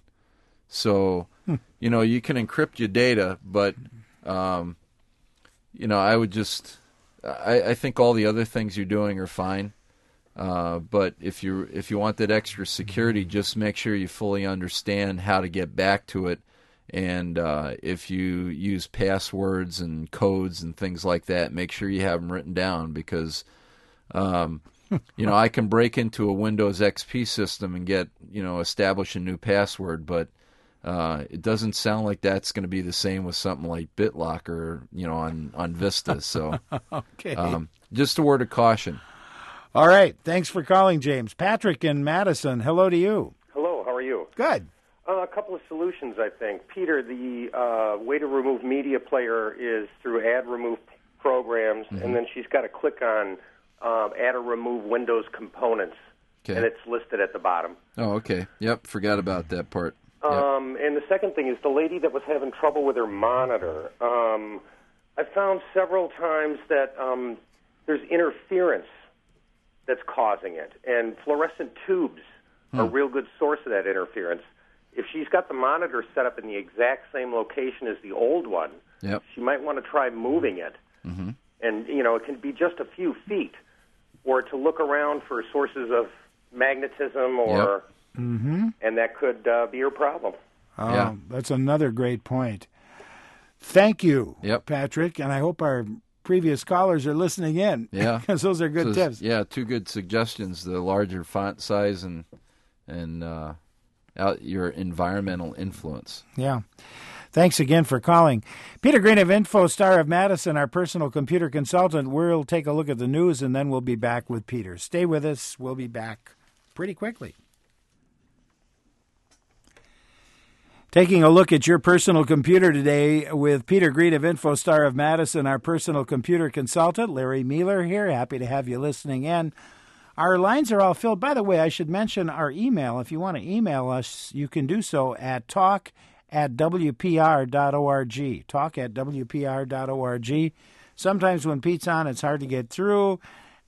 So, hmm. you know, you can encrypt your data, but, um, you know, I would just, I, I think all the other things you're doing are fine. Uh, but if you if you want that extra security, just make sure you fully understand how to get back to it. And uh, if you use passwords and codes and things like that, make sure you have them written down because, um, you know, I can break into a Windows X P system and get, you know, establish a new password, but uh, it doesn't sound like that's going to be the same with something like BitLocker, you know, on, on Vista. So, okay. um, just a word of caution. All right. Thanks for calling, James. Patrick in Madison, hello to you. Hello. How are you? Good. Uh, a couple of solutions, I think. Peter, the uh, way to remove media player is through ad remove programs, mm-hmm. and then she's got to click on um, add or remove Windows components, Okay. and it's listed at the bottom. Oh, okay. Yep, forgot about that part. Yep. Um, and the second thing is the lady that was having trouble with her monitor. Um, I found several times that um, there's interference that's causing it, and fluorescent tubes Hmm. are a real good source of that interference. If she's got the monitor set up in the exact same location as the old one, Yep. she might want to try moving it. Mm-hmm. And, you know, it can be just a few feet, or to look around for sources of magnetism, or Mm-hmm. and that could uh, be your problem. Oh, Yeah. that's another great point. Thank you, Yep. Patrick, and I hope our previous callers are listening in. Yeah. Because those are good So, tips. Yeah, two good suggestions: the larger font size and and uh, out your environmental influence. Yeah. Thanks again for calling. Peter Green of InfoStar of Madison, our personal computer consultant. We'll take a look at the news, and then we'll be back with Peter. Stay with us. We'll be back pretty quickly. Taking a look at your personal computer today with Peter Green of InfoStar of Madison, our personal computer consultant. Larry Mealer here. Happy to have you listening in. Our lines are all filled. By the way, I should mention our email. If you want to email us, you can do so at talk at w p r dot org. Talk at w p r dot org. Sometimes when Pete's on, it's hard to get through,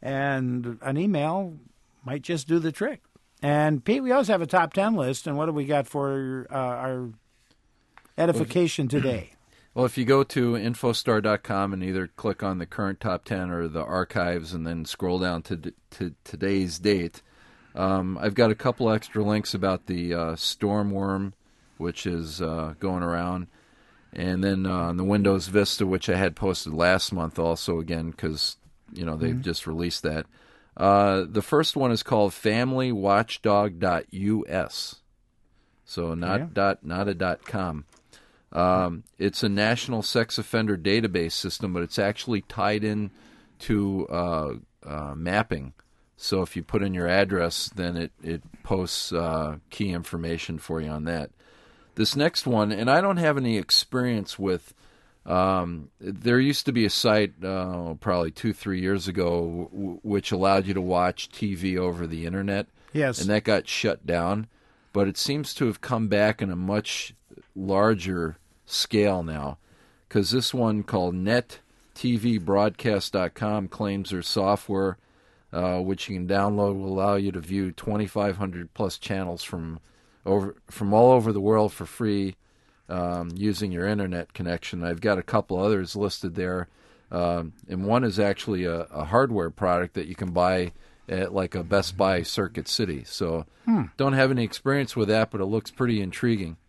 and an email might just do the trick. And, Pete, we always have a top ten list, and what do we got for uh, our edification today? Well, if you go to infostar dot com and either click on the current top ten or the archives and then scroll down to to today's date, um, I've got a couple extra links about the uh, Stormworm, which is uh, going around, and then uh, on the Windows Vista, which I had posted last month also again because, you know, they've mm-hmm. just released that. Uh, the first one is called family watchdog dot u s, so not yeah. dot, not a dot com. Um, it's a national sex offender database system, but it's actually tied in to uh, uh, mapping. So if you put in your address, then it, it posts uh, key information for you on that. This next one, and I don't have any experience with, um, there used to be a site uh, probably two, three years ago w- which allowed you to watch T V over the internet. Yes. And that got shut down. But it seems to have come back in a much larger scale now, because this one called net t v broadcast dot com claims their software, uh, which you can download, will allow you to view twenty-five hundred plus channels from over from all over the world for free um, using your internet connection. I've got a couple others listed there, um, and one is actually a, a hardware product that you can buy at like a Best Buy Circuit City. So hmm. don't have any experience with that, but it looks pretty intriguing.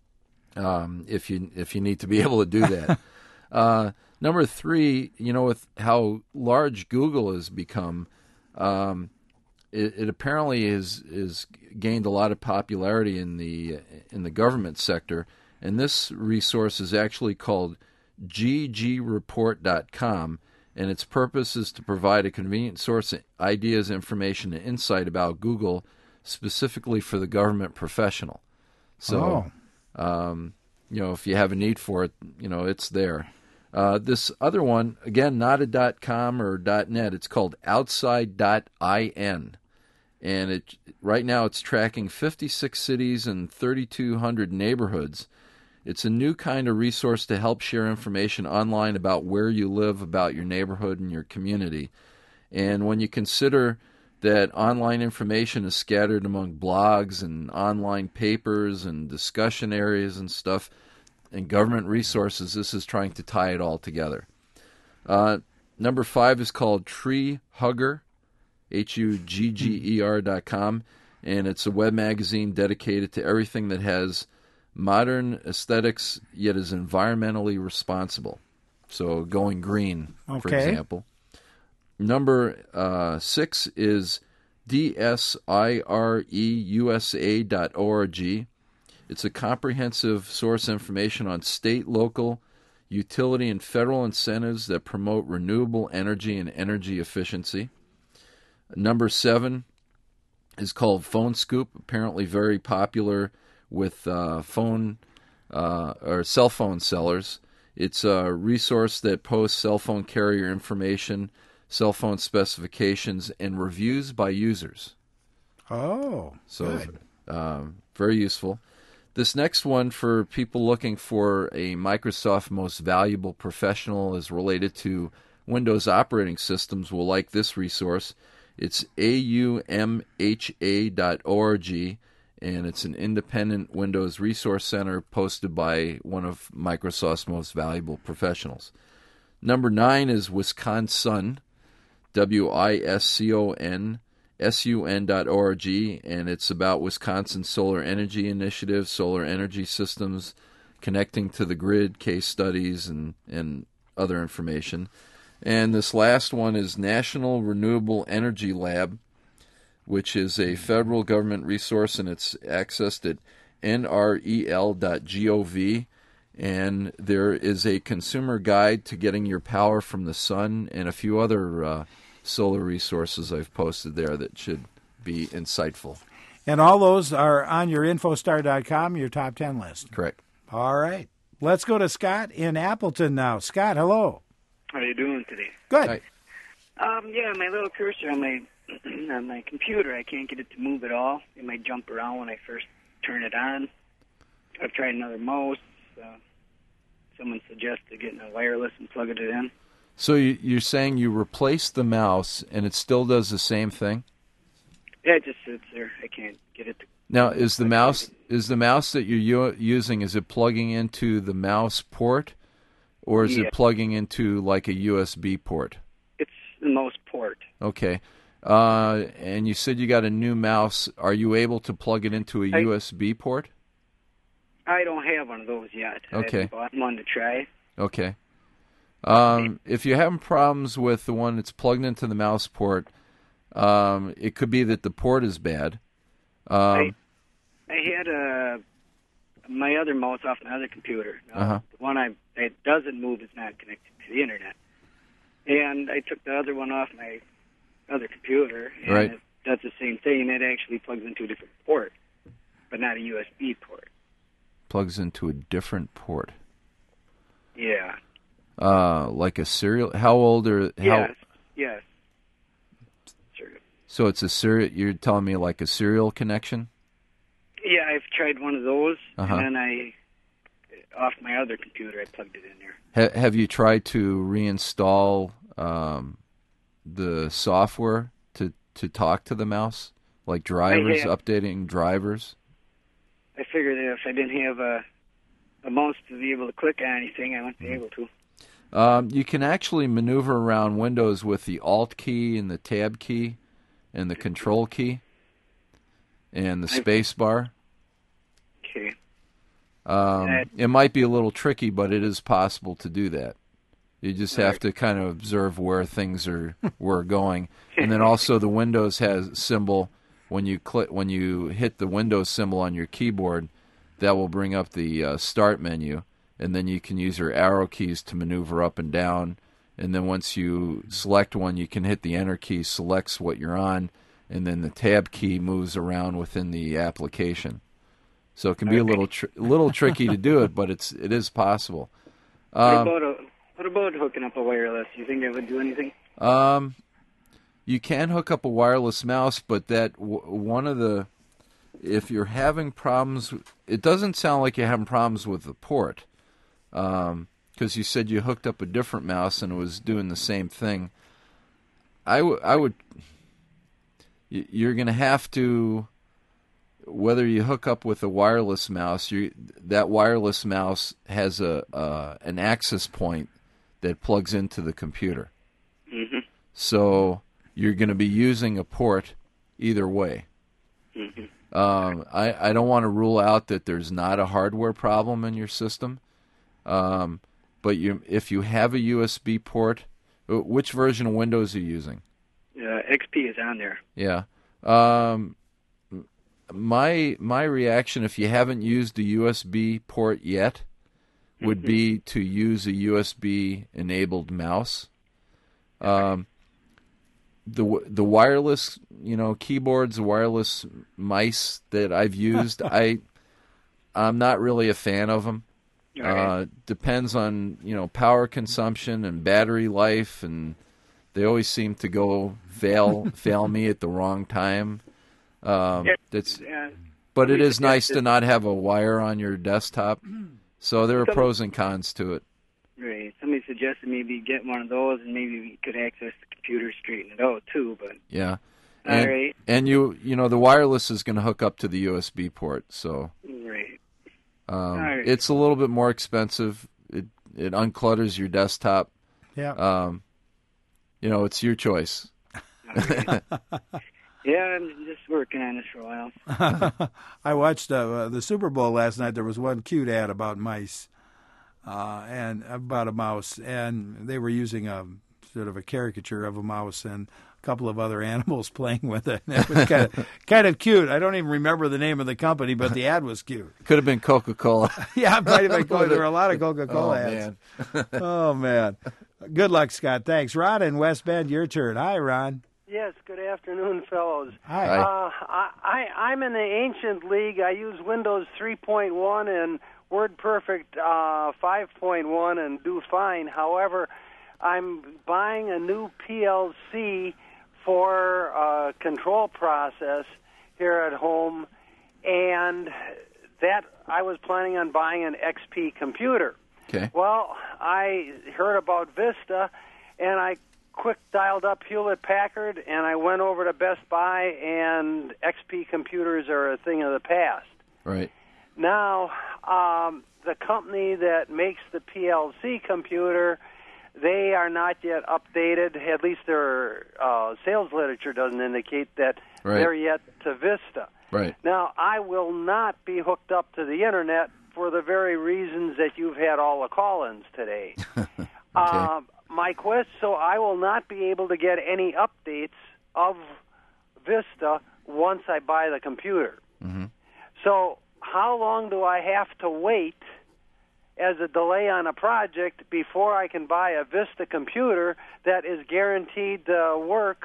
Um, if you if you need to be able to do that. uh, number three, you know, with how large Google has become, um, it, it apparently is is gained a lot of popularity in the in the government sector, and this resource is actually called g g report dot com, and its purpose is to provide a convenient source of ideas, information, and insight about Google, specifically for the government professional. So. Oh. Um, you know, if you have a need for it, you know, it's there. Uh, this other one, again, not a .com or .net. It's called outside dot in, and it right now it's tracking fifty-six cities and thirty-two hundred neighborhoods. It's a new kind of resource to help share information online about where you live, about your neighborhood and your community. And when you consider that online information is scattered among blogs and online papers and discussion areas and stuff and government resources, this is trying to tie it all together. Uh, number five is called Tree Hugger, H U G G E R dot com, and it's a web magazine dedicated to everything that has modern aesthetics yet is environmentally responsible. So going green, okay. for example. Number uh, six is D S I R E U S A dot org. It's a comprehensive source of information on state, local, utility, and federal incentives that promote renewable energy and energy efficiency. Number seven is called Phone Scoop, apparently very popular with uh, phone uh, or cell phone sellers. It's a resource that posts cell phone carrier information, cell phone specifications, and reviews by users. Oh, so good. Um, very useful. This next one for people looking for a Microsoft Most Valuable Professional is related to Windows operating systems will like this resource. It's A U M H A dot org, and it's an independent Windows resource center posted by one of Microsoft's most valuable professionals. Number nine is Wisconsun, W I S C O N, S U N dot org, and it's about Wisconsin Solar Energy Initiative, solar energy systems, connecting to the grid, case studies, and, and other information. And this last one is National Renewable Energy Lab, which is a federal government resource, and it's accessed at N R E L dot gov. And there is a consumer guide to getting your power from the sun and a few other uh, solar resources I've posted there that should be insightful. And all those are on your infostar dot com, your top ten list. Correct. All right. Let's go to Scott in Appleton now. Scott, hello. How are you doing today? Good. Hi. Um, yeah, my little cursor on my on my computer, I can't get it to move at all. It might jump around when I first turn it on. I've tried another mouse. Uh, someone suggested getting a wireless and plugging it in. So you, you're saying you replace the mouse and it still does the same thing? Yeah, it just sits there. I can't get it to. Now, is the mouse is the mouse that you're u- using, is it plugging into the mouse port, or is Yeah. it plugging into like a U S B port? It's the mouse port. Okay. Uh, and you said you got a new mouse. Are you able to plug it into a I- U S B port? I don't have one of those yet. I Okay. haven't bought one to try. Okay. Um, if you're having problems with the one that's plugged into the mouse port, um, it could be that the port is bad. Um, I had a my other mouse off my other computer. Uh, Uh-huh. The one I that doesn't move is not connected to the internet, and I took the other one off my other computer, and Right. it does the same thing. It actually plugs into a different port, but not a U S B port. plugs into a different port. Yeah. Uh, like a serial. How old are? How, Yes. Yes. Sure. So it's a serial. You're telling me like a serial connection? Yeah, I've tried one of those, Uh-huh. and then I off my other computer I plugged it in there. Ha- have you tried to reinstall um, the software to to talk to the mouse, like drivers, have. updating drivers? I figured that if I didn't have a a mouse to be able to click on anything, I wouldn't be able to. Um, you can actually maneuver around Windows with the Alt key and the Tab key and the Control key and the space bar. Okay. Um, Uh, it might be a little tricky, but it is possible to do that. You just have to kind of observe where things are were going, and then also the Windows has symbol when you click when you hit the Windows symbol on your keyboard, that will bring up the uh, Start menu, and then you can use your arrow keys to maneuver up and down. And then once you select one, you can hit the Enter key, selects what you're on, and then the Tab key moves around within the application. So it can be a little tr- little tricky to do it, but it's it is possible. What Um, about a, what about hooking up a wireless? You think that would do anything? um, you can hook up a wireless mouse, but that w- one of the if you're having problems, it doesn't sound like you're having problems with the port, um, because you said you hooked up a different mouse and it was doing the same thing. I, w- I would. y- You're going to have to. Whether you hook up with a wireless mouse, you, that wireless mouse has a uh, an access point that plugs into the computer. Mm-hmm. So you're going to be using a port either way. Mm-hmm. Um, I, I don't want to rule out that there's not a hardware problem in your system, um, but you if you have a U S B port, which version of Windows are you using? Uh, X P is on there. Yeah. Um, my my reaction, if you haven't used a U S B port yet, would Mm-hmm. be to use a U S B enabled mouse. Um, the the wireless, you know, keyboards, wireless mice that I've used, I I'm not really a fan of them. All right. Uh, depends on, you know, power consumption and battery life and They always seem to go fail fail me at the wrong time. Um, Yeah, that's, yeah. but it Somebody is nice suggested- to not have a wire on your desktop. So there are Some- pros and cons to it. Right. Somebody suggested maybe get one of those, and maybe we could access the computer, straighten it out too. But Yeah. All And, right. and you you know the wireless is going to hook up to the U S B port, so right. um, All right. it's a little bit more expensive. It it unclutters your desktop. Yeah. Um, you know, it's your choice. Yeah, I'm just working on this for a while. I watched uh, the Super Bowl last night. There was one cute ad about mice uh, and about a mouse, and they were using a sort of a caricature of a mouse and a couple of other animals playing with it. And it was kind of kind of cute. I don't even remember the name of the company, but the ad was cute. Could have been Coca-Cola. Yeah, might have been Coca. There were a lot of Oh, Coca-Cola ads. man. Oh man, good luck, Scott. Thanks, Ron in West Bend. Your turn. Hi, Ron. Yes, good afternoon, fellows. Hi. Uh, I, I, I'm in the Ancient League. I use Windows three point one and WordPerfect uh, five point one and do fine. However, I'm buying a new P L C for a control process here at home, and that I was planning on buying an X P computer. Okay. Well, I heard about Vista, and I quick dialed up Hewlett-Packard, and I went over to Best Buy, and X P computers are a thing of the past. Right. Now, um, the company that makes the P L C computer, they are not yet updated. At least their uh, sales literature doesn't indicate that Right. they're yet to Vista. Right. Now, I will not be hooked up to the Internet for the very reasons that you've had all the call-ins today. Okay. Um, my quest, so I will not be able to get any updates of Vista once I buy the computer. Mm-hmm. So how long do I have to wait as a delay on a project before I can buy a Vista computer that is guaranteed to work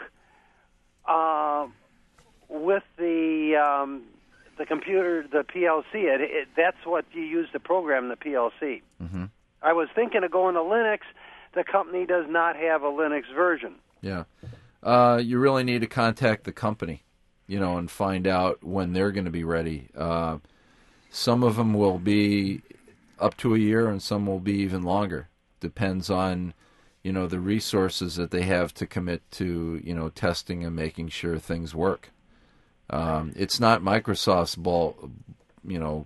uh, with the um, the computer, the P L C? It, it, that's what you use to program the P L C. Mm-hmm. I was thinking of going to Linux. The company does not have a Linux version. Yeah. Uh, you really need to contact the company, you know, and find out when they're going to be ready. Uh, some of them will be up to a year, and some will be even longer. Depends on, you know, the resources that they have to commit to, you know, testing and making sure things work. Um, it's not Microsoft's ball, you know,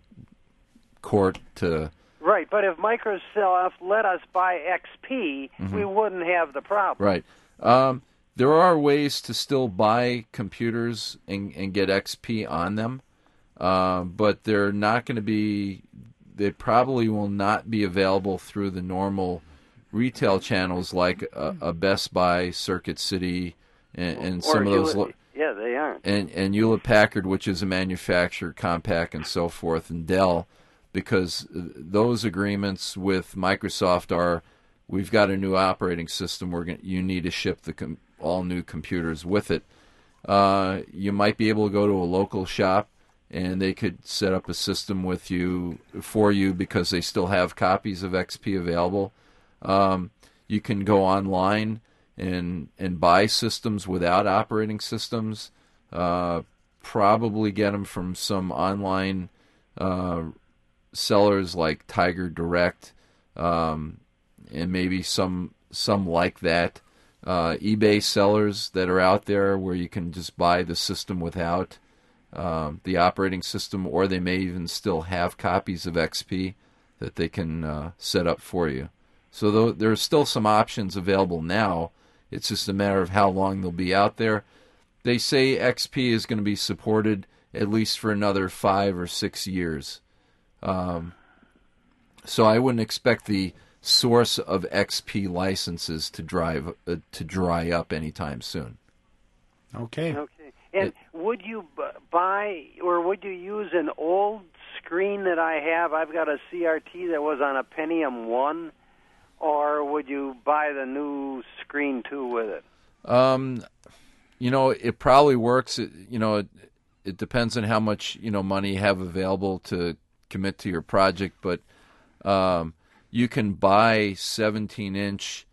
court to... Right, but if Microsoft let us buy X P, Mhm. we wouldn't have the problem. Right. Um, there are ways to still buy computers and, and get X P on them, uh, but they're not going to be, they probably will not be available through the normal retail channels like a, a Best Buy, Circuit City, and, and some Or of those... Hewlett- yeah, they aren't. And, and Hewlett-Packard, which is a manufacturer, Compaq, and so forth, and Dell, because those agreements with Microsoft are, we've got a new operating system, we're going you need to ship the com- all new computers with it. Uh, you might be able to go to a local shop, and they could set up a system with you for you because they still have copies of X P available. Um, you can go online and and buy systems without operating systems. Uh, probably get them from some online uh, sellers like Tiger Direct, um, and maybe some some like that. Uh, eBay sellers that are out there where you can just buy the system without um, the operating system, or they may even still have copies of X P that they can uh, set up for you. So th- there are still some options available now. It's just a matter of how long they'll be out there. They say X P is going to be supported at least for another five or six years. Um, so I wouldn't expect the source of X P licenses to drive uh, to dry up anytime soon. Okay. Okay. And would you b- buy or would you use an old screen that I have? I've got a C R T that was on a Pentium one, or would you buy the new screen too with it? Um, you know, it probably works. It, you know, it, it depends on how much, you know, money you have available to commit to your project, but um, you can buy seventeen inch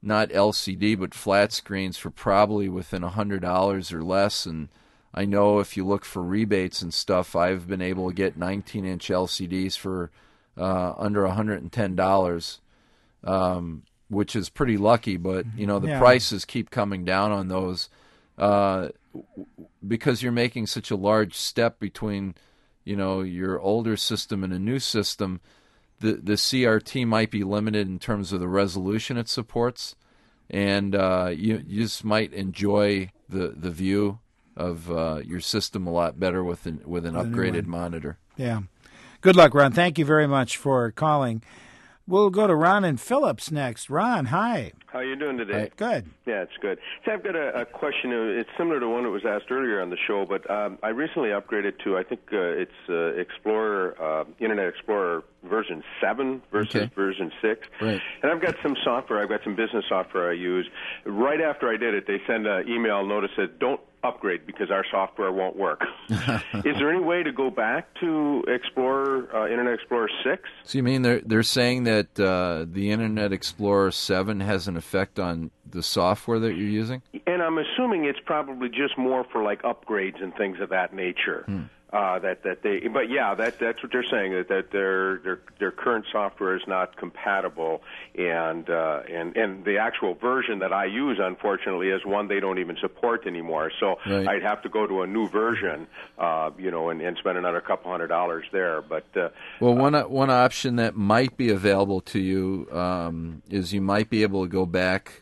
not L C D, but flat screens for probably within one hundred dollars or less. And I know if you look for rebates and stuff, I've been able to get nineteen-inch L C Ds for uh, under one hundred ten dollars, um, which is pretty lucky. But, you know, the Yeah. prices keep coming down on those uh, because you're making such a large step between, you know, your older system and a new system. The the C R T might be limited in terms of the resolution it supports, and uh, you you just might enjoy the the view of uh, your system a lot better with an with an The new upgraded one. monitor. Yeah. Good luck, Ron. Thank you very much for calling. We'll go to Ron and Phillips next. Ron, hi. How you doing today? Good. Yeah, it's good. So I've got a, a question. It's similar to one that was asked earlier on the show, but um, I recently upgraded to, I think uh, it's uh, Explorer, uh, Internet Explorer version seven versus Okay. version six. Right. And I've got some software. I've got some business software I use. Right after I did it, they send an email notice that don't upgrade because our software won't work. Is there any way to go back to Explorer, uh, Internet Explorer six? So you mean they're they're saying that uh, the Internet Explorer seven has an effect on the software that you're using? And I'm assuming it's probably just more for like upgrades and things of that nature. Hmm. Uh, that that they, but yeah, that that's what they're saying. That that their their their current software is not compatible, and uh, and and the actual version that I use, unfortunately, is one they don't even support anymore. So Right. I'd have to go to a new version, uh, you know, and, and spend another couple hundred dollars there. But uh, Well, one one option that might be available to you um, is you might be able to go back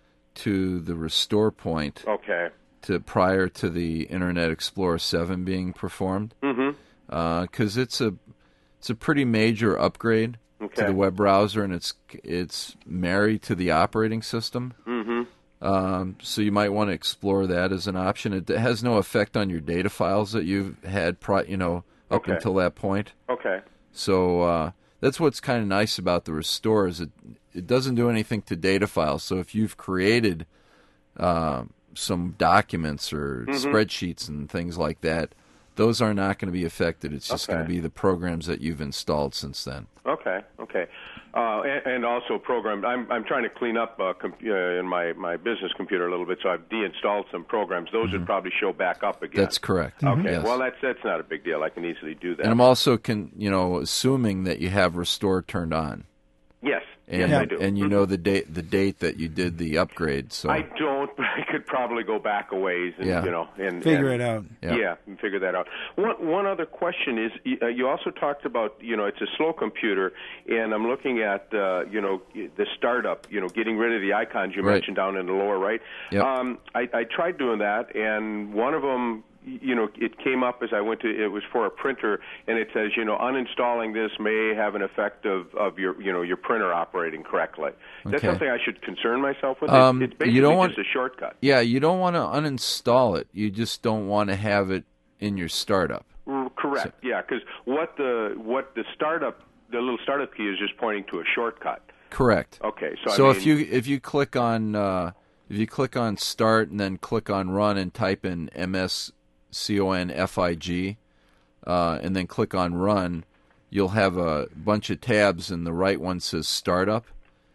to the restore point okay, to prior to the Internet Explorer seven being performed, mm-hmm. because it's a it's a pretty major upgrade to Okay. the web browser, and it's it's married to the operating system. Mm-hmm. Um, so you might want to explore that as an option. It has no effect on your data files that you've had, pri- you know, up Okay. until that point. okay, So uh, that's what's kind of nice about the restore is it it doesn't do anything to data files. So if you've created uh, some documents or Mhm. spreadsheets and things like that, those are not going to be affected. It's just going to Okay. be the programs that you've installed since then. Okay, okay, uh, and, and also programmed. I'm I'm trying to clean up uh, com- uh, in my, my business computer a little bit, so I've deinstalled some programs. Those would probably show back up again. Mm-hmm. That's correct. Okay, Yes. well that's that's not a big deal. I can easily do that. And I'm also can you know assuming that you have restore turned on. yes, And, yes, I do. and you know the date the date that you did the upgrade. So I don't, but I could probably go back a ways and Yeah. you know and Figure and- it out. Yeah. Yeah, and figure that out. One one other question is, uh, you also talked about, you know, it's a slow computer, and I'm looking at, uh, you know, the startup, you know, getting rid of the icons you Right. mentioned down in the lower right. Yep. Um, I, I tried doing that, and one of them, you know, it came up as I went to, it was for a printer, and it says, you know, uninstalling this may have an effect of, of your, you know, your printer operating correctly. That's Okay. something I should concern myself with. Um, it's you basically don't want- just a shortcut. Yeah, you don't want to uninstall it. You just don't want to have it in your startup. Mm, Correct. Yeah, because what the what the startup the little startup key is just pointing to a shortcut. Correct. Okay, so, I So mean, if you if you click on uh, if you click on Start and then click on Run and type in M S C O N F I G uh, and then click on Run, you'll have a bunch of tabs, and the right one says Startup.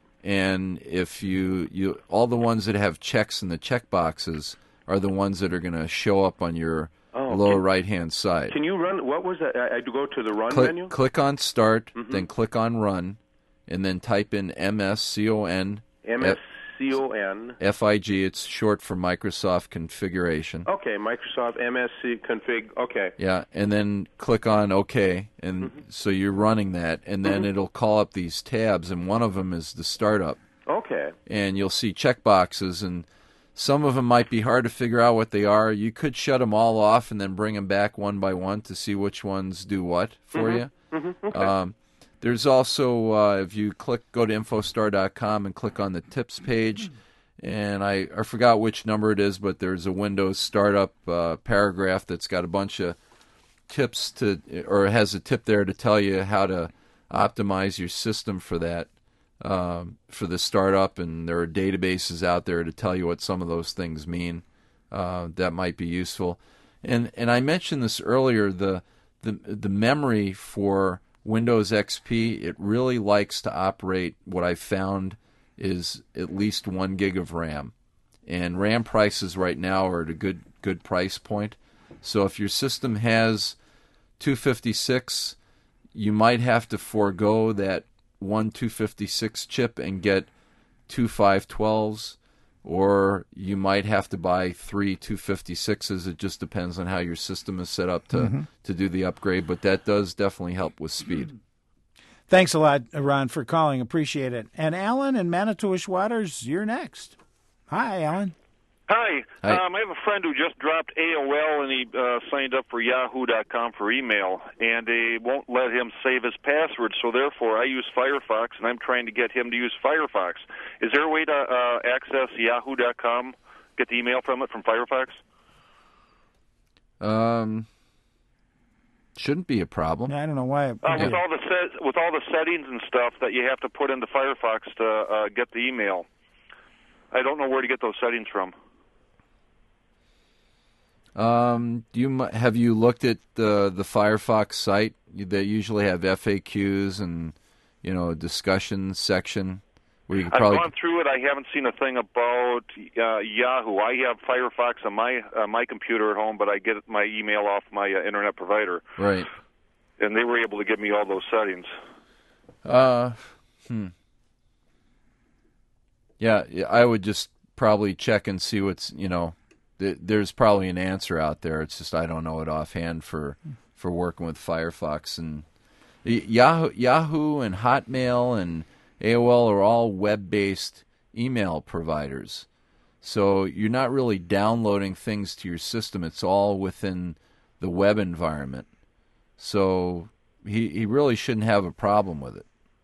And if you you all the ones that have checks in the check boxes are the ones that are going to show up on your Oh, lower can- right hand side. Can you run? What was that? I, I do go to the Run click, menu. click on Start, Mhm. then click on Run, and then type in M S C O N M S C O N. F I G. It's short for Microsoft Configuration. Okay, Microsoft M S C config. Okay. Yeah, and then click on OK, and Mm-hmm. so you're running that, and then it'll call up these tabs, and one of them is the startup, Okay. and you'll see checkboxes, and some of them might be hard to figure out what they are. You could shut them all off and then bring them back one by one to see which ones do what for Mhm. you. Mhm. Okay. Um, there's also, uh, if you click, go to infostar dot com and click on the tips page, and I, I forgot which number it is, but there's a Windows startup uh, paragraph that's got a bunch of tips to, or it has a tip there to tell you how to optimize your system for that, um, for the startup, and there are databases out there to tell you what some of those things mean. Uh, that might be useful. And and I mentioned this earlier, the the the memory for Windows X P, it really likes to operate what I found is at least one gig of RAM. And RAM prices right now are at a good good price point. So if your system has two fifty-six, you might have to forego that one two fifty-six chip and get two five twelves, or you might have to buy three two fifty-sixes. It just depends on how your system is set up to, mm-hmm. to do the upgrade, but that does definitely help with speed. Thanks a lot, Ron, for calling. Appreciate it. And Alan in Manitowish Waters, you're next. Hi, Alan. Hi. Hi. Um, I have a friend who just dropped A O L and he uh, signed up for yahoo dot com for email, and they won't let him save his password, so therefore I use Firefox, and I'm trying to get him to use Firefox. Is there a way to uh, access yahoo dot com, get the email from it from Firefox? Um, shouldn't be a problem. I don't know why. It, uh, with all the set, with all the settings and stuff that you have to put into Firefox to uh, get the email, I don't know where to get those settings from. Um, do you have you looked at the the Firefox site? They usually have F A Qs and, you know, a discussion section where you can probably. I've gone through it. I haven't seen a thing about uh, Yahoo. I have Firefox on my uh, my computer at home, but I get my email off my uh, internet provider. Right. And they were able to give me all those settings. Uh, hmm. Yeah, I would just probably check and see what's, you know. There's probably an answer out there. It's just I don't know it offhand for for working with Firefox. And Yahoo, Yahoo and Hotmail and A O L are all web-based email providers. So you're not really downloading things to your system. It's all within the web environment. So he he really shouldn't have a problem with it.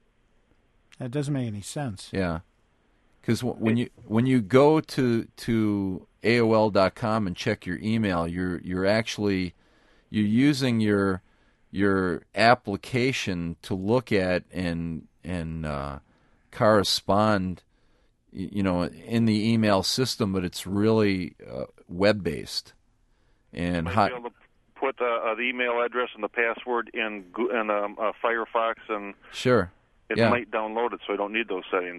That doesn't make any sense. Yeah. Because when you when you go to to A O L dot com and check your email, you're you're actually you're using your your application to look at and and uh, correspond, you know, in the email system, but it's really uh, web based. And hot. Be able to put uh, the email address and the password in in um, uh, Firefox, and sure, it yeah. might download it, so I don't need those settings.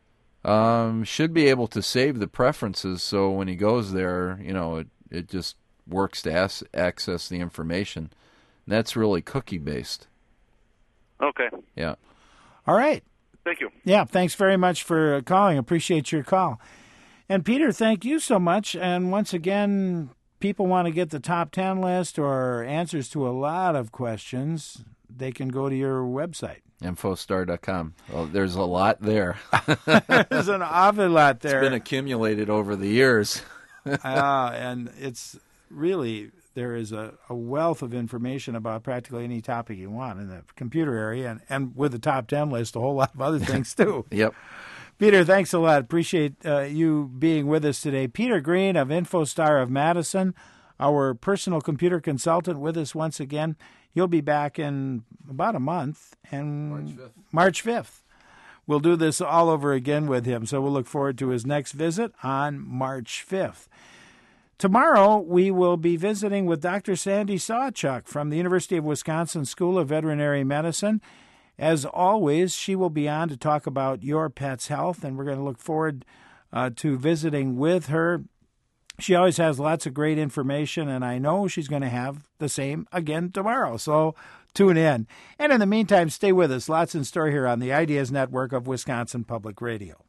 Um, should be able to save the preferences, so when he goes there, you know, it, it just works to as- access the information. And that's really cookie-based. Okay. Yeah. All right. Thank you. Yeah, thanks very much for calling. Appreciate your call. And, Peter, thank you so much. And once again, people want to get the top ten list or answers to a lot of questions, they can go to your website. Infostar dot com. Well, there's a lot there. There's an awful lot there. It's been accumulated over the years. uh, and it's really, there is a, a wealth of information about practically any topic you want in the computer area, and, and with the top ten list, a whole lot of other things, too. Yep. Peter, thanks a lot. Appreciate uh, you being with us today. Peter Green of Infostar of Madison, our personal computer consultant, with us once again. He'll be back in about a month, and March fifth. March fifth. We'll do this all over again with him, so we'll look forward to his next visit on March fifth. Tomorrow, we will be visiting with Doctor Sandy Sawchuk from the University of Wisconsin School of Veterinary Medicine. As always, she will be on to talk about your pet's health, and we're going to look forward uh, to visiting with her. She always has lots of great information, and I know she's going to have the same again tomorrow. So tune in. And in the meantime, stay with us. Lots in store here on the Ideas Network of Wisconsin Public Radio.